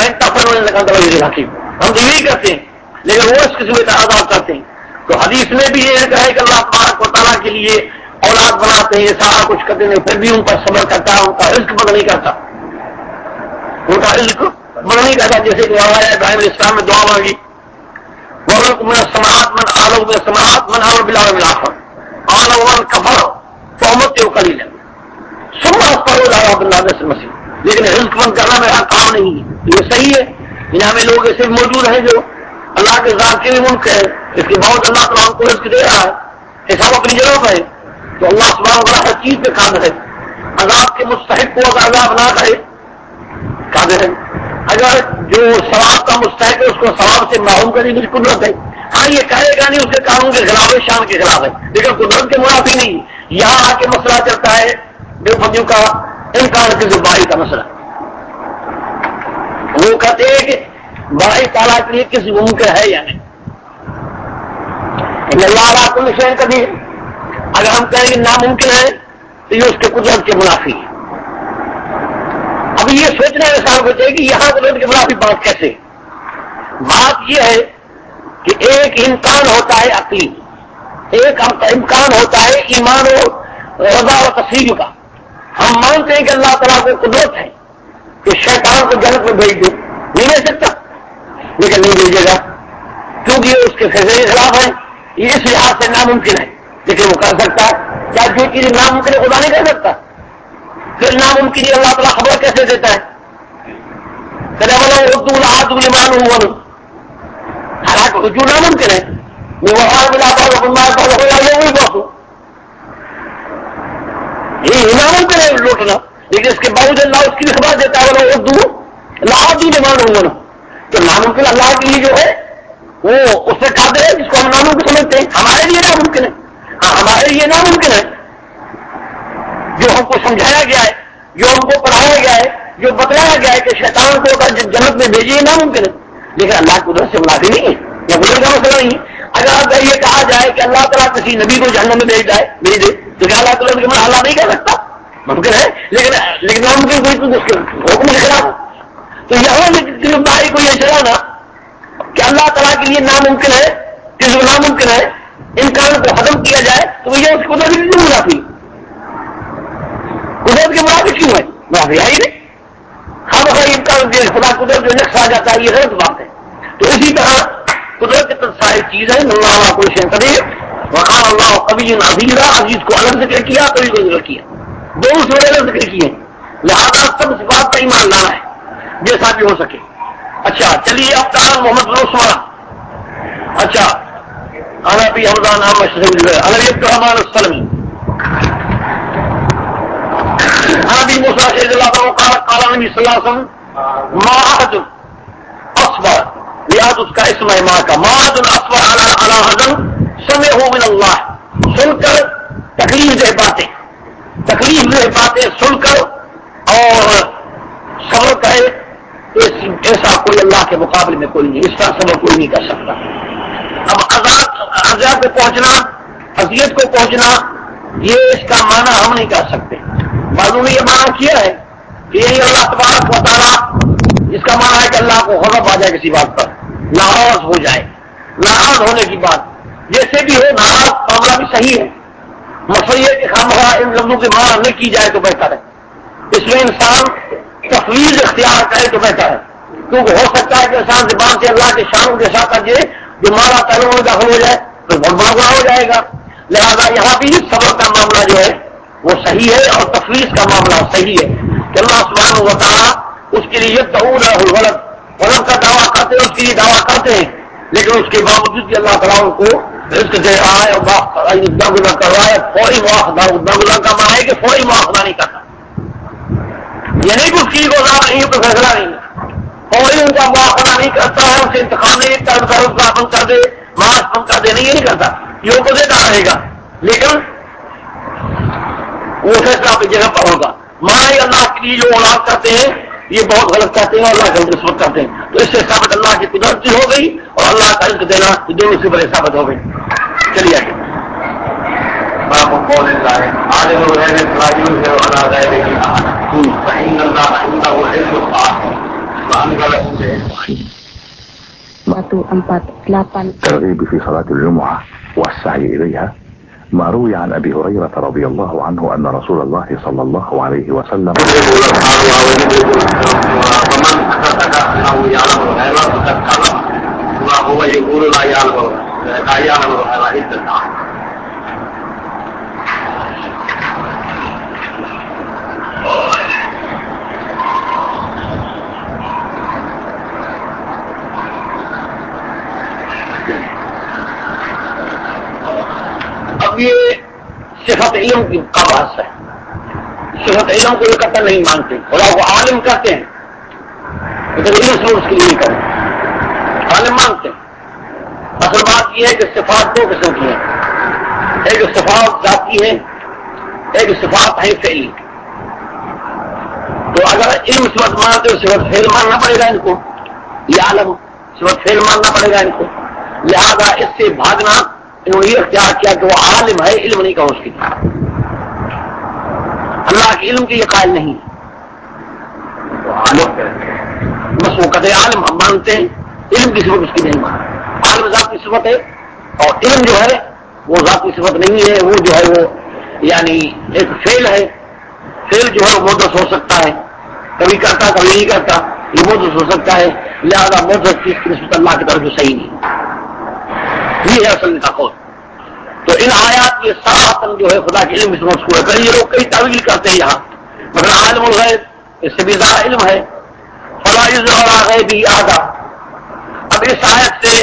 ہم تو یہی کرتے ہیں، لیکن وہ اس قسم کا عذاب کرتے ہیں. تو حدیث میں بھی یہ ہے کہ اللہ تبارک و تعالیٰ کے لیے اولاد بناتے ہیں، سارا کچھ کرتے ہیں، پھر بھی ان پر صبر کرتا ہے، ان کا رزق بند نہیں کرتا، ان کا رزق بند نہیں کرتا. جیسے کہ ابراہیم علیہ السلام میں دعا مانگی من السماعات من آلو من السماعات من آلو بالله من الآخر آلو من کفر فامت قلیلا ثم اصبروا على بالله نفس المسیح. لیکن رزق بند کرنا میرا کام نہیں ہے. یہ صحیح ہے، یہاں میں لوگ ایسے موجود ہیں جو اللہ کے ذات کے بھی ملک ہے، اس کے باوجود اللہ تعالیٰ ان کو رزق دے رہا ہے، حساب اپنی جگہ پر ہے. تو اللہ سبحانہ و تعالیٰ ہر چیز پہ قادر ہے. عذاب کے مستحق کو اگر عذاب نہ کرے قادر ہے، اگر جو ثواب کا مستحق ہے اس کو ثواب سے محروم کرنے کی قدرت ہے. ہاں یہ کہے گا نہیں اس کے قانون کے خلاف ہے، شان کے خلاف ہے، لیکن قدرت کے منافی نہیں. یہاں آ کے مسئلہ چلتا ہے دیوبندیوں کا انکار کی باری کا مسئلہ. وہ کہتے ہیں کہ بڑائی تعالیٰ کے لیے کسی ممکن ہے یا نہیں. اللہ علیہ کل شیء قدیر، اگر ہم کہیں کہ ناممکن ہے تو یہ اس کے قدرت کے منافی ہے. اب یہ سوچنا انسان کو چاہیے کہ یہاں قدرت کے منافی بات کیسے؟ بات یہ ہے کہ ایک امکان ہوتا ہے عقلی، ایک امکان ہوتا ہے ایمان و رضا و تسلیم کا. ہم مانتے ہیں کہ اللہ تعالیٰ کو قدرت ہے کہ شیطان کو جنت میں بھیج دے، نہیں بھیج سکتا، لیکن نہیں بھیجے گا کیونکہ یہ اس کے فیصلے کے خلاف ہے. یہ اس لحاظ سے ناممکن ہے، لیکن وہ کر سکتا ہے. کیا جو چیز ناممکن ہے خدا نہیں کر سکتا؟ پھر ناممکن ہے اللہ تعالیٰ خبر کیسے دیتا ہے؟ اردو العاد المان ہوں، حالانکہ جو ناممکن ہے وہ یہ ناممکن ہے لوٹنا، لیکن اس کے باوجود اللہ اس کی بھی خبر دیتا ہے وہ اردو العاد المان ہوں. تو ناممکن اللہ کے لیے جو ہے وہ اس سے قادر ہے جس کو ہم ناممکن سمجھتے ہیں. ہمارے لیے ناممکن ہے، ہاں ہمارے لیے ناممکن ہے. جو ہم کو سمجھایا گیا ہے، جو ہم کو پڑھایا گیا ہے، جو بتلایا گیا ہے کہ شیطان کو جنت میں بھیجیے ناممکن ہے، لیکن اللہ کی قدرت سے منافی نہیں ہے، یا قدرت کا مسئلہ نہیں. اگر یہ کہا جائے کہ اللہ تعالیٰ کسی نبی کو جہنم میں بھیج دے تو کیا اللہ تعالیٰ کے اللہ نہیں کر سکتا؟ ممکن ہے، لیکن ناممکن کوئی تو اس کے حکم کے خلاف. تو یہاں بھائی کو یہ چلانا کہ اللہ تعالیٰ کے لیے ناممکن ہے کہ جو ناممکن ہے امکان کو ختم کیا جائے تو یہ اس قدرت کی کیوں منافی؟ قدرت کے منافی کیوں ہے؟ منافی ہے ہی نہیں. ہم اگر امکان خدا قدرت جو نقص آ جاتا ہے یہ غلط بات ہے. تو اسی طرح قدرت کے تحت ساری چیز ہے. اللہ کوئی شیء قدیر وقال اللہ قوی عزیز، عزیز کو الگ ذکر کیا، قوی کو ذکر کیا، دونوں سے الگ ذکر کیے. لہذا سب صفات کا ایمان لانا ہے جیسا بھی ہو سکے. اچھا چلیے اب کہاں محمد بن عثمان. اچھا انا بھی حمدان الحمد الرحمان السلمی ابھی موسیٰ رضی اللہ عنہ قال نبی صلی اللہ علیہ وسلم معاذ اصبر یاد اس کا اسم ہے ماں کا معاذ اصبر علی حزن سمعہ من اللہ سن کر تکلیف دہ باتیں سن کر اور صبر کرے ایسا کوئی اللہ کے مقابلے میں کوئی نہیں. اس کا صبر کوئی نہیں کر سکتا. اب عذاب پہ پہنچنا اذیت کو پہنچنا یہ اس کا معنی ہم نہیں کر سکتے. بعضوں نے یہ معنی کیا ہے کہ یہی اللہ تبارک و تعالیٰ اس کا معنی ہے کہ اللہ کو غضب آ جائے کسی بات پر ناراض ہو جائے. ناراض ہونے کی بات جیسے بھی ہو ناراض معاملہ بھی صحیح ہے. مسئلے کے خامخواہ ان لفظوں کی معنی نہ کی جائے تو بہتر ہے. اس میں انسان تفویض اختیار کرے تو بہتر ہے کیونکہ ہو سکتا ہے کہ انسان زبان سے اللہ کے شانوں کے ساتھ جو مالا پہلوں میں داخل ہو جائے تو بہت بڑا ہو جائے گا. لہذا یہاں بھی صبر کا معاملہ جو ہے وہ صحیح ہے اور تفویض کا معاملہ صحیح ہے کہ اللہ سبحانہ و تعالیٰ اس کے لیے یدعون له الولد کا دعویٰ کرتے ہیں اس کے لیے دعویٰ کرتے ہیں لیکن اس کے باوجود بھی اللہ تعالیٰ ان کو رزق دے رہا ہے اور درگزر کر رہا ہے. فوری مواخذہ درگزر کا معنی ہے کہ فوری مواخذہ نہیں کرتا یعنی کہ اس کی گزار نہیں تو فیصلہ نہیں فوری ان کا مواخذہ نہیں کرتا ہے. اسے انتخاب نہیں کرتا بند کر دے معاش بند کر دے نہیں یہ نہیں کرتا. یہ کو دیتا رہے گا لیکن وہ فیصلہ اپنی جگہ پر ہوگا. ماں اللہ کے لیے جو اولاد کرتے ہیں یہ بہت غلط کرتے ہیں اور اللہ کا نسبت کرتے ہیں تو اس سے ثابت اللہ کی قدرت بھی ہو گئی اور اللہ کا رزق دینا یہ دونوں سے بڑے ثابت ہو گئی. چلیے آگے. باب قول اللہ عالم الغیب فلا یظہر علی غیبہ احدا فإن اللہ عنده علم الساعة وأنزل Batu 4:8 الترغيب في صلاة الجمعة والسعي إليها. ما روي عن أبي هريرة رضي الله عنه أن رسول الله صلى الله عليه وسلم ومن أحدث أنه يعلم الغيب فقد كذب وهو يقول لا يعلم الغيب إلا الله. اب یہ صفت علم کا بحث ہے. صفت علم کو یہ قطع نہیں مانتے خدا کو عالم کہتے ہیں لیکن علم سے اس کے لیے نہیں کرتے. عالم مانگتے ہیں. اصل بات یہ ہے کہ صفات دو قسم کی ہیں. ایک صفات ذاتی ہے ایک صفات ہے فعلی. تو اگر علم صفت مانتے تو صفت فعل ماننا پڑے گا ان کو. یہ عالم صفت فعل ماننا پڑے گا ان کو. لہذا اس سے بھاگنا انہوں نے یہ اختیار کیا کہ وہ عالم ہے علم نہیں کہو اس کی. اللہ کے علم کے یہ قائل نہیں بس وہ کہتے عالم ہم مانتے ہیں علم کی صفت اس کی نہیں مانتے. عالم ذات کی صفت ہے اور علم جو ہے وہ ذات کی صفت نہیں ہے. وہ جو ہے وہ یعنی ایک فعل ہے. فعل جو ہے وہ محدث ہو سکتا ہے کبھی کرتا کبھی نہیں کرتا یہ محدث ہو سکتا ہے. لہذا محدث چیز کی نسبت اللہ کی طرف جو صحیح نہیں یہ ہے اصل کا قول. تو ان آیات کے ساتھ جو ہے خدا کے علم سے مذکور ہے. یہ لوگ کئی تعویل کرتے ہیں یہاں مگر عالم الغیب اس سے بھی زیادہ علم ہے. فلا یظہر علی غیبہ احدا. اب اس آیت سے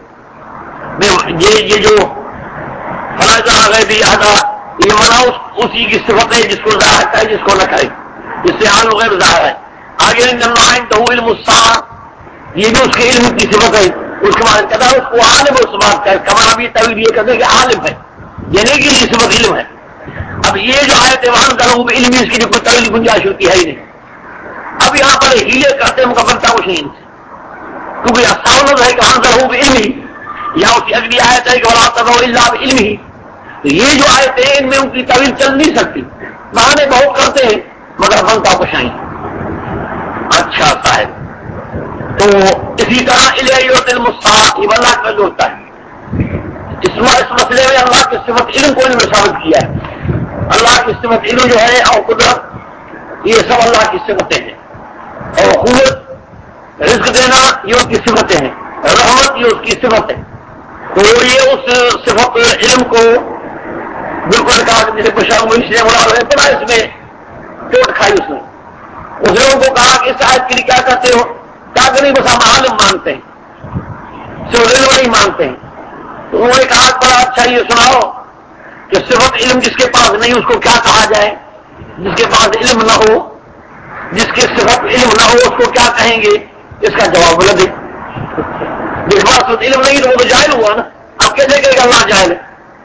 یہ جو فلا یظہر علی غیبہ احدا یہ منع اسی کی صفت ہے جس کو ظاہر کرے جس کو نہ کرے. جس سے عالم الغیب ظاہر ہے. آگے ان اللہ عنده علم الساعة یہ بھی اس کے علم کی صفت ہے. اس کے بعد کہتا ہے اس کو عالم اس بات کا کمانا بھی طویل یہ کہتے ہیں کہ عالم ہے یعنی کہ یہ صفت علم ہے. اب یہ جو آیت وہاں کروں علم اس کی جو کوئی طویل گنجائش ہوتی ہے ہی نہیں. اب یہاں پر ہیلے کرتے مکملتا کچھ نہیں کیونکہ اصل ہے کہ ہم ضرور علم ہی یا اس کی اگلی آیت ہے کہ ولا تضروا الا بعلم ہی. یہ جو آیتیں ان میں ان کی طویل چل نہیں سکتی. بہانے بہت کرتے ہیں مگر بنتا کچھ نہیں. اچھا صاحب تو اسی طرح علم الساعة یہ اللہ کا جو ہوتا ہے اس مسئلے میں اللہ کی صفت علم کو انہوں نے ثابت کیا ہے. اللہ کی صفت علم جو ہے اور قدرت یہ سب اللہ کی صفتیں ہیں. اور قوت رزق دینا یہ اس کی صفتیں ہیں. رحمت یہ اس کی صفت ہے. تو یہ اس صفت علم کو بالکل کہا کہ جسے پشاور نے پڑا اس میں چوٹ کھائی. اس نے اس لوگوں کو کہا کہ اس آیت کے لیے کیا کہتے ہو کیا کریں بس ہم عالم مانتے ہیں، صرف علم نہیں مانتے ہیں. تو انہوں نے کہا بڑا اچھا یہ سناؤ کہ صرف علم جس کے پاس نہیں اس کو کیا کہا جائے؟ جس کے پاس علم نہ ہو، جس کے صرف علم نہ ہو اس کو کیا کہیں گے؟ اس کا جواب نہ دے. جس پاس صرف علم نہیں تو وہ تو جاہل ہوا نا. آپ کیسے کہیں گے اللہ جاہل ہے؟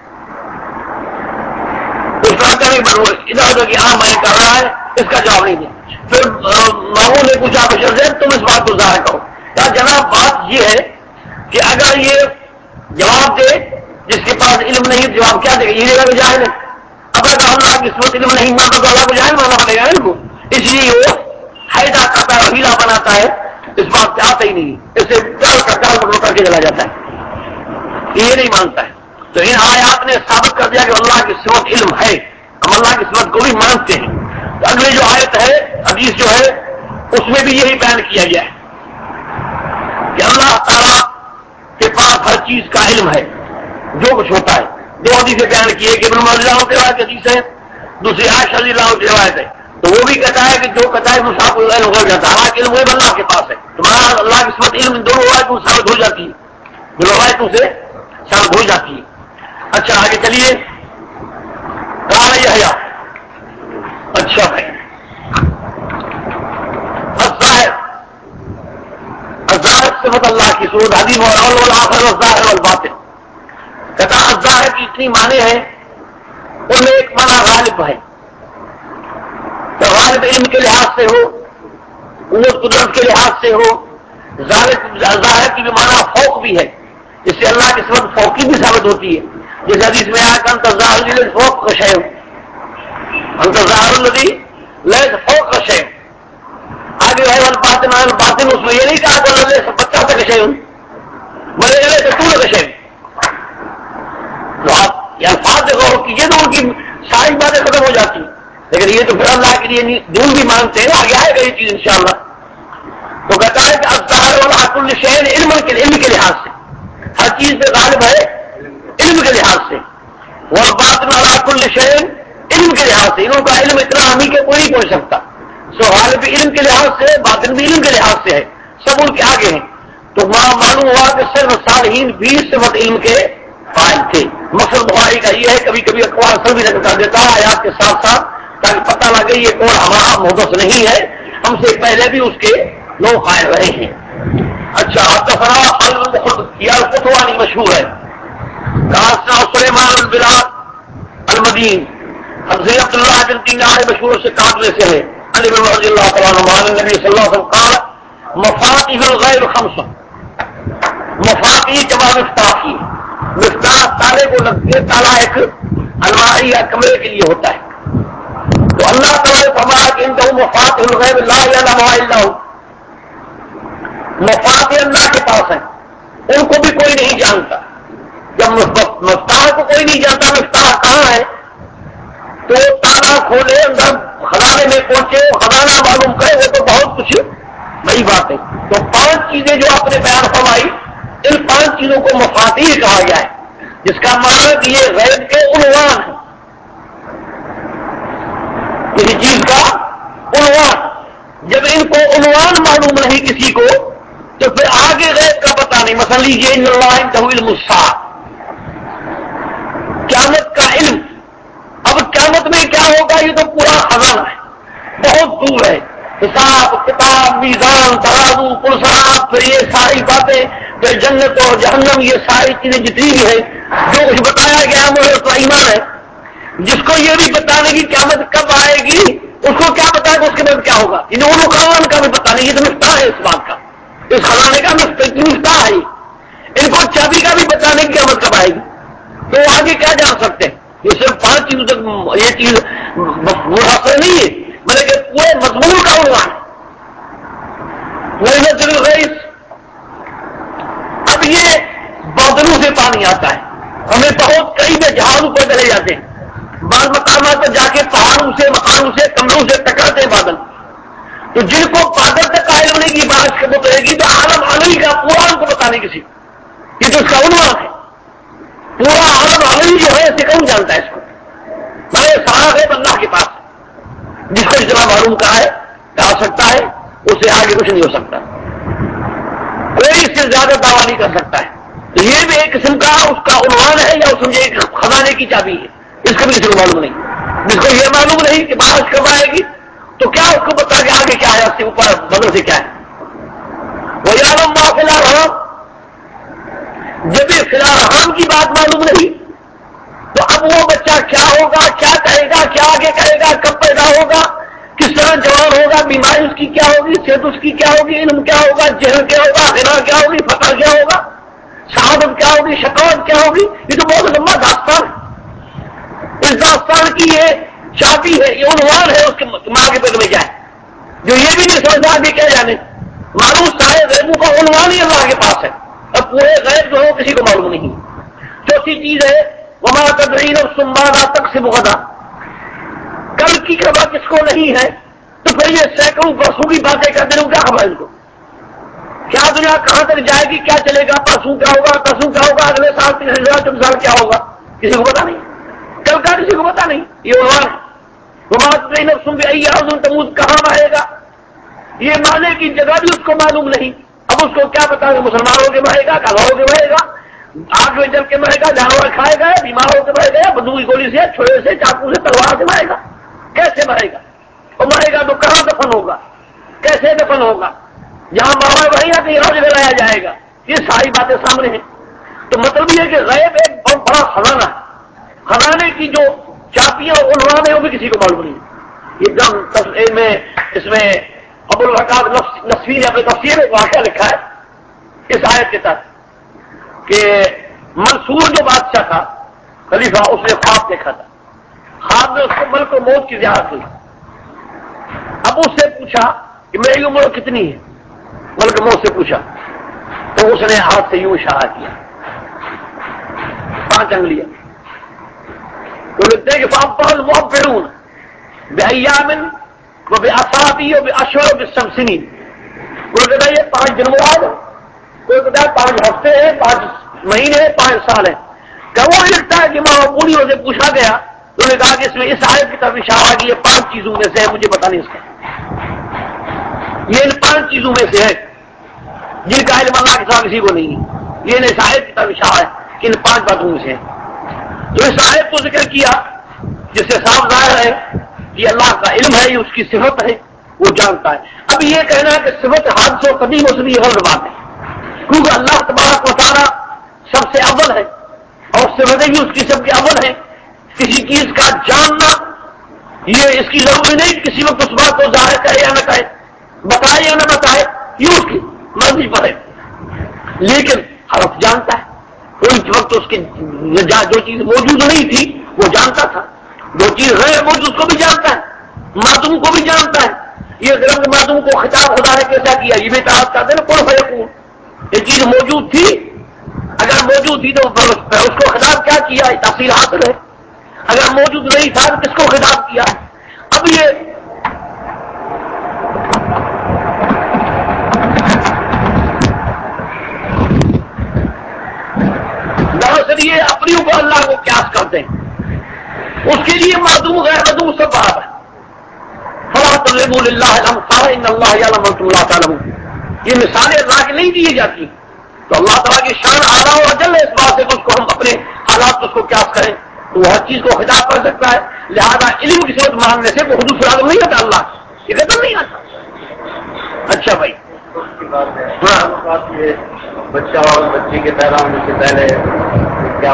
اس طرح کا نہیں بنو ادھر ادھر کی میں کر رہا ہے، اس کا جواب نہیں دے. پھر ماموں نے پوچھا بشر زید تم اس بات کو ظاہر کرو. کیا جناب بات یہ ہے کہ اگر یہ جواب دے جس کے پاس علم نہیں جواب کیا دے گا؟ یہ جگہ تو جاہل ہے. اب اگر اللہ کی قسمت علم نہیں مانتا تو اللہ کو جاہل ماننا پڑے گا ان کو. اس لیے وہ حیدہ کرتا ہے، ہیلا بناتا ہے، اس بات سے آتا ہی نہیں، اسے ڈر کر کے چلا جاتا ہے، یہ نہیں مانتا ہے. تو ان آیات نے ثابت کر دیا کہ اللہ کی صفت علم ہے، ہم اللہ کی صفت کو بھی مانتے ہیں. تو اگلی جو آیت ہے حدیث جو ہے اس میں بھی یہی بیان کیا گیا ہے کہ اللہ تعالیٰ کے پاس ہر چیز کا علم ہے، جو کچھ ہوتا ہے. دو حدیثیں بیان کی ہے کہ ابن عمر رضی اللہ عنہ کی روایت حدیث ہے، دوسری عائشہ رضی اللہ عنہ کی روایت ہے. تو وہ بھی کہتا ہے کہ جو کہتا ہے وہ صاحب علم ہو جاتا ہے، حالانکہ علم وہ اللہ کے پاس ہے. تمہارا اللہ کی صفت علم دونوں روایتوں سے ثابت ہو جاتی ہے، دونوں روایتوں سے ثابت ہو جاتی ہے. اچھا آگے چلیے. قال یحییٰ، اچھا بھائی الظاہر صفت اللہ کی صورت حدیث والآخر والظاہر والباطن. کہتا الظاہر کی اتنی معنی ہے، ان میں ایک معنی غالب ہے، تو غالب علم کے لحاظ سے ہو، قوت قدرت کے لحاظ سے ہو. ظاہر کی بھی معنی فوق بھی ہے، جس سے اللہ کی صفت فوقی بھی ثابت ہوتی ہے. جس حدیث میں آیا کہ انت ظاہر الذی فوق شیء، انت ظاہر الذی لیس فوق شیء. آگے ہے والباطن، الباطن اس میں یہ نہیں کہا کہ اللہ بچہ تک شیء بلے گلے سے طول کا شیء. تو آپ یہ الفاظ غور کیجیے تو ان کی ساری باتیں ختم ہو جاتی ہیں. لیکن یہ تو پھر اللہ کے لیے دین بھی مانتے ہیں، آگے آئے گا یہ چیز انشاءاللہ. تو کہتا ہے کہ الظاہر والا کل شیء علم کے لحاظ سے ہر چیز پہ غالب ہے، علم کے لحاظ سے. والباطن والا کل شیء علم کے لحاظ سے. انہوں کا علم اتنا ہمیں کہ کوئی نہیں پہنچ سکتا. سو غالب بھی علم کے لحاظ سے، باطن بھی علم کے لحاظ سے ہے، سب ان کے آگے ہیں. تو معلوم ہوا کہ صرف صالحین بھی صفت علم کے فائل تھے. مقصد بخاری کا یہ ہے کبھی کبھی اخبار اثر بھی نقل کر دیتا ہے آیات کے ساتھ ساتھ، تاکہ پتہ لگے یہ کون ہمارا محدث نہیں ہے، ہم سے پہلے بھی اس کے لوگ قائل رہے ہیں. اچھا القطوانی مشہور ہے. سلیمان البلاد المدین حضرت عبداللہ بن دینار مشہور سے قاتل سے ہے. علی بن رضی اللہ تعالیٰ عنہ نبی صلی اللہ علیہ وسلم قال مفاتیح الغیب خمس. مفاتیح جمع مفتاح کی. مفتاح تالے کو لگتے، تالا ایک الماری یا کمرے کے لیے ہوتا ہے. تو اللہ تعالیٰ نے فرمایا کہ انتہو مفاتیح الغیب لا یعلمها الا هو. مفاتیح اللہ کے پاس ہیں، ان کو بھی کوئی نہیں جانتا. جب مفتاح کو کوئی نہیں جانتا مفتاح کہاں ہے تو تالا کھولے، اندر خزانے میں پہنچے، خزانہ معلوم کرے، وہ تو بہت کچھ بڑی بات ہے. تو 5 چیزیں جو آپ نے بیان فرمائی، ان 5 چیزوں کو مفاتیح کہا گیا ہے، جس کا مطلب کہ یہ غیب کے عنوان ہے. کسی چیز کا عنوان، جب ان کو عنوان معلوم نہیں کسی کو تو پھر آگے غیب کا پتہ نہیں. مثلا لیجیے ان اللہ عنده علم الساعہ، قیامت کا علم. اب قیامت میں کیا ہوگا یہ تو پورا خزانہ ہے، بہت دور ہے. حساب کتاب، میزان، ترازو، پرسرات، پھر یہ ساری باتیں، پھر جنت اور جہنم، یہ ساری چیزیں جتنی بھی ہے جو کچھ بتایا گیا مجھے اس کا ایمان ہے. جس کو یہ بھی بتانے کی قیامت کب آئے گی اس کو کیا بتائے گا، اس کے بعد کیا ہوگا. ان دونوں قانون کا بھی پتہ نہیں. یہ تو مفتاح ہے اس بات کا، اس خزانے کا مفتاح ہے. ان کو چابی کا بھی بتانے کی قیامت کب آئے گی تو آگے کیا جان سکتے ہیں. یہ صرف 5 چیزوں تک یہ چیز منحصر نہیں ہے بلکہ پورے مضمون کا عنوان ہے. اب یہ بادلوں سے پانی آتا ہے، ہمیں بہت کئی میں جہازوں پر چلے جاتے ہیں، بعض مقامات پر جا کے پہاڑوں سے، مکانوں سے، کمروں سے ٹکراتے ہیں بادل. تو جن کو بادل تک قائل ہونے کی بارش کب کرے گی تو عالم عالمی کا پورا ان کو بتانے کسی، یہ تو اس کا عنوان ہے. پورا عالم عالمی جو ہے اسے کون جانتا ہے اس کو؟ بڑے سارا غیب اللہ کے پاس، جس کو اتنا معلوم کہا ہے کہا سکتا ہے، اس سے آگے کچھ نہیں ہو سکتا. کوئی اس سے زیادہ دعویٰ نہیں کر سکتا ہے. یہ بھی ایک قسم کا اس کا عنوان ہے یا سمجھے ایک خزانے کی چابی ہے. اس کا بھی کسی کو معلوم نہیں. جس کو یہ معلوم نہیں کہ بارش کب آئے گی تو کیا اس کو بتا کہ آگے کیا ہے، اس سے اوپر بدل سے کیا ہے. وہ یعلم ما فی الارحام، جب یہ فی الارحام کی بات معلوم نہیں تو اب وہ بچہ کیا ہوگا، کیا کرے گا، کیا آگے کرے گا، کب پیدا ہوگا، کس طرح جوان ہوگا، بیماری اس کی کیا ہوگی، صحت اس کی کیا ہوگی، علم کیا ہوگا، جہل کیا ہوگا، غنا کیا ہوگی، فقر کیا ہوگا، شہادت کیا ہوگی، شقاوت کیا ہوگی. یہ تو بہت لمبا داستان ہے. اس داستان کی یہ چابی ہے، یہ عنوان ہے اس کے ماں کے پیٹ میں کیا ہے، جو یہ بھی نہیں سمجھتا کہ کیا جانے. معلوم سارے غیبوں کا عنوان ہی اللہ کے پاس ہے. اب پورے غیب جو ہو کسی کو معلوم نہیں. چوتھی چیز ہے وما تدری نفس ماذا تکسب غدا، کل کی خبر کس کو نہیں ہے. تو پھر یہ سینکڑوں برسوں کی باتیں کرتے ہیں، کیا خبر ان کو، کیا دنیا کہاں تک جائے گی، کیا چلے گا، پرسوں کیا ہوگا، پرسوں کیا ہوگا، اگلے سال 3000 سال کیا ہوگا، کسی کو پتا نہیں. کل کا کسی کو پتا نہیں. یہ عنوان وما تدری نفس بأي أرض تموت، کہاں رہے گا، یہ مانے کی جگہ بھی اس کو معلوم نہیں. اب اس کو کیا پتا کہ مسلمان ہو کے مرے گا، کالا ہو کے مرے گا، آگ میں جل کے مرے گا، جانور کھائے گا، بیمار ہو کے مرے گا، بندوق کی گولی سے، چھڑے سے، چاقو سے، تلوار سے مرے گا. کیسے مرے گا، اور مرے گا تو کہاں دفن ہوگا، کیسے دفن ہوگا، جہاں ماحول وہی ہے کہ یہاں جگہ لایا جائے گا. یہ ساری باتیں سامنے ہیں. تو مطلب یہ کہ غیب ایک بہت بڑا خزانہ ہے. خزانے کی جو چابیاں اور عنوان ہے وہ بھی کسی کو معلوم نہیں. یہ دم اس میں ابو الرقاد نصفی نے اپنے تفسیر میں واقعہ لکھا ہے اس آیت کے تحت کہ منصور جو بادشاہ تھا خلیفہ، اس نے خواب دیکھا تھا. خواب میں اس کو ملک و موت کی زیارت ہوئی. اب اس سے پوچھا کہ میری عمر کتنی ہے، ملک موت سے پوچھا تو اس نے ہاتھ سے یوں اشارہ کیا 5 انگلیاں. تو لکھتے ہیں کہ فَأَبْطَلَ الْمُعَبِّرُونَ بِأَيَّامٍ وَبِأَصَابِعٍ وَبِأَشْهُرٍ وَبِالشَّمْسِنِينَ. کوئی کہتا ہے یہ 5 دن مراد ہے، کوئی کہتا ہے 5 ہفتے ہیں، 5 مہینے ہیں، 5 سال ہیں. کہ وہ لکھتا ہے کہ ماں پوریوں سے پوچھا گیا، انہوں نے کہا کہ اس میں اس آیت کی طرف اشارہ کہ یہ 5 چیزوں میں سے ہے، مجھے پتا نہیں اس کا، یہ ان 5 چیزوں میں سے ہے جن کا علم اللہ کے ساتھ کسی کو نہیں ہے. یہ اس آیت کی طرف اشارہ ہے کہ ان 5 باتوں میں سے ہے. تو اس آیت کو ذکر کیا جس سے صاف ظاہر ہے کہ اللہ کا علم ہے، یہ اس کی صفت ہے، وہ جانتا ہے. اب یہ کہنا ہے کہ صفت حادث و قدیم اس لیے غلط بات ہے، کیونکہ اللہ تبارک و تعالیٰ سب سے اول ہے اور صفتیں بھی اس کی سب کے اول ہیں. کسی چیز کا جاننا یہ اس کی ضروری نہیں کسی وقت اس بات کو ظاہر کرے یا نہ کرے، بتائے یا نہ بتائے، یہ اس کی مرضی پر ہے. لیکن حرف جانتا ہے، کوئی وقت اس کی جو چیز موجود نہیں تھی وہ جانتا تھا، جو چیز غیر موجود اس کو بھی جانتا ہے، معدوم کو بھی جانتا ہے. یہ غلط معدوم کو خطاب خدا نے کیسا کیا، یہ بھی تعارف کرتے ہیں کون فیکون. یہ چیز موجود تھی، اگر موجود تھی تو اس کو خطاب کیا کیا، تفصیل حاصل ہے. اگر موجود نہیں تھا تو کس کو خطاب کیا. اب یہ دراصل یہ اپنی اوپر اللہ کو قیاس کرتے ہیں، اس کے لیے معدوم غیر معدوم سب برابر ہے. فلا تضربوا للہ الامثال ان اللہ یعلم وانتم لا تعلمون. یہ مثالیں اللہ کی نہیں دی جاتی، تو اللہ تعالیٰ کی شان اعلیٰ اور اجل ہے اس بات سے کہ اس کو ہم اپنے حالات اس کو قیاس کریں تو وہ ہر چیز کو خطاب کر سکتا ہے. لہذا علم کی صورت ماننے سے وہ حدود فراغ نہیں ہوتا، اللہ یہ قدر نہیں آتا. اچھا بھائی، بات یہ بچہ اور بچی کے پیدا ہونے سے پہلے کیا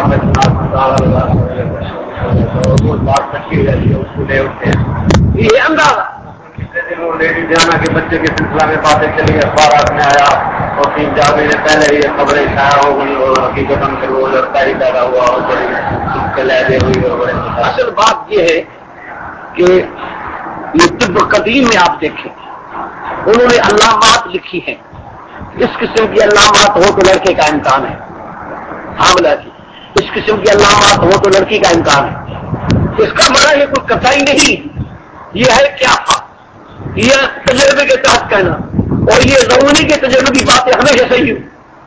وہ بات سچی ہو جاتی ہے، اس کو لے اٹھتے ہیں. یہ اندازہ پچھلے دنوں لیڈی جانا کے بچے کے سلسلہ میں باتیں چلی، اخبارات میں آیا اور 3-4 مہینے پہلے یہ خبریں شائع ہو گئی اور حقیقت پھر وہ لڑکا ہی پیدا ہوا اور بڑی لہجے ہوئی اور بڑے. اصل بات یہ ہے کہ یہ طب قدیم میں آپ دیکھیں انہوں نے علامات لکھی ہیں. اس قسم کی علامات ہو تو لڑکے کا امکان ہے، حاملہ کی اس قسم کی علامات ہو تو لڑکی کا امکان ہے. اس کا معنی یہ کوئی قطعی نہیں، یہ ہے کیا یہ تجربے کے تحت کہنا، اور یہ ضروری کے تجربے کی باتیں ہمیشہ صحیح ہو،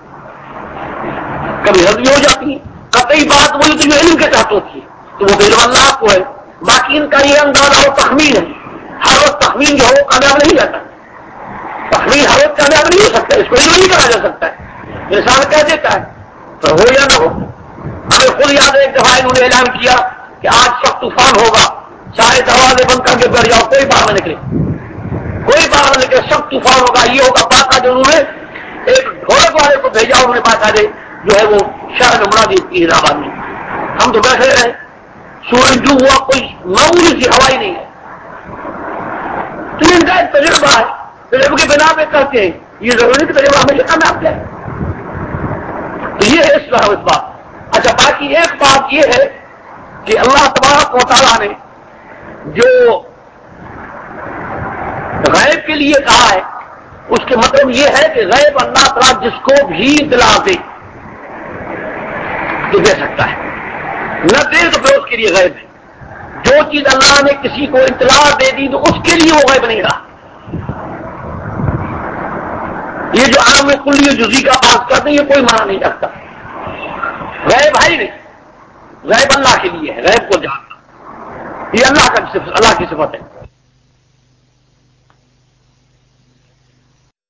کبھی رد بھی ہو جاتی ہیں. قطعی بات وہی تو جو علم کے تحت ہوتی ہے تو وہ علم اللہ کو ہے. باقی ان کا یہ اندازہ اور تخمین ہے، ہر وقت تخمین جو ہو کامیاب نہیں رہتا. تخلیق ہر وقت کامیاب نہیں ہو سکتا، اس کو علم نہیں کہا جا سکتا ہے، انسان کہہ دیتا ہے تو ہو یا نہ ہو۔ ہمیں خود یاد ہے ایک دفعہ انہوں نے اعلان کیا کہ آج سخت طوفان ہوگا، سارے دروازے بند کر کے بیٹھ جاؤ، کوئی باہر نہ نکلے، کوئی باہر نہ نکلے، سخت طوفان ہوگا، یہ ہوگا پاکا۔ جو انہوں نے ایک ڈھولک والے کو بھیجا، انہوں نے پاکا دے جو ہے وہ شہر میں منادی کی حیدرآباد میں، ہم تو بیٹھے رہے، سورج ڈوب ہوا، کوئی معمولی سی ہوا ہی نہیں ہے۔ تو ان کا ایک تجربہ ہے، تجربے کے بنا پہ کرتے ہیں، یہ ضروری کہ تجربہ ہمیشہ کامیاب جائے۔ تو یہ ہے اس بات۔ اچھا، باقی ایک بات یہ ہے کہ اللہ تبارک و تعالیٰ نے جو غیب کے لیے کہا ہے، اس کے مطلب یہ ہے کہ غیب اللہ تعالیٰ جس کو بھی اطلاع دے تو دے سکتا ہے، نہ دے تو پھر اس کے لیے غیب ہے۔ جو چیز اللہ نے کسی کو اطلاع دے دی تو اس کے لیے وہ غیب نہیں رہا۔ یہ جو عام کلی جزی کا بات کرتے ہیں، یہ کوئی معنی نہیں رکھتا، غیب ہے ہی نہیں، غیب اللہ کے لیے ہے، غیب کو جاننا یہ اللہ کی صفت ہے۔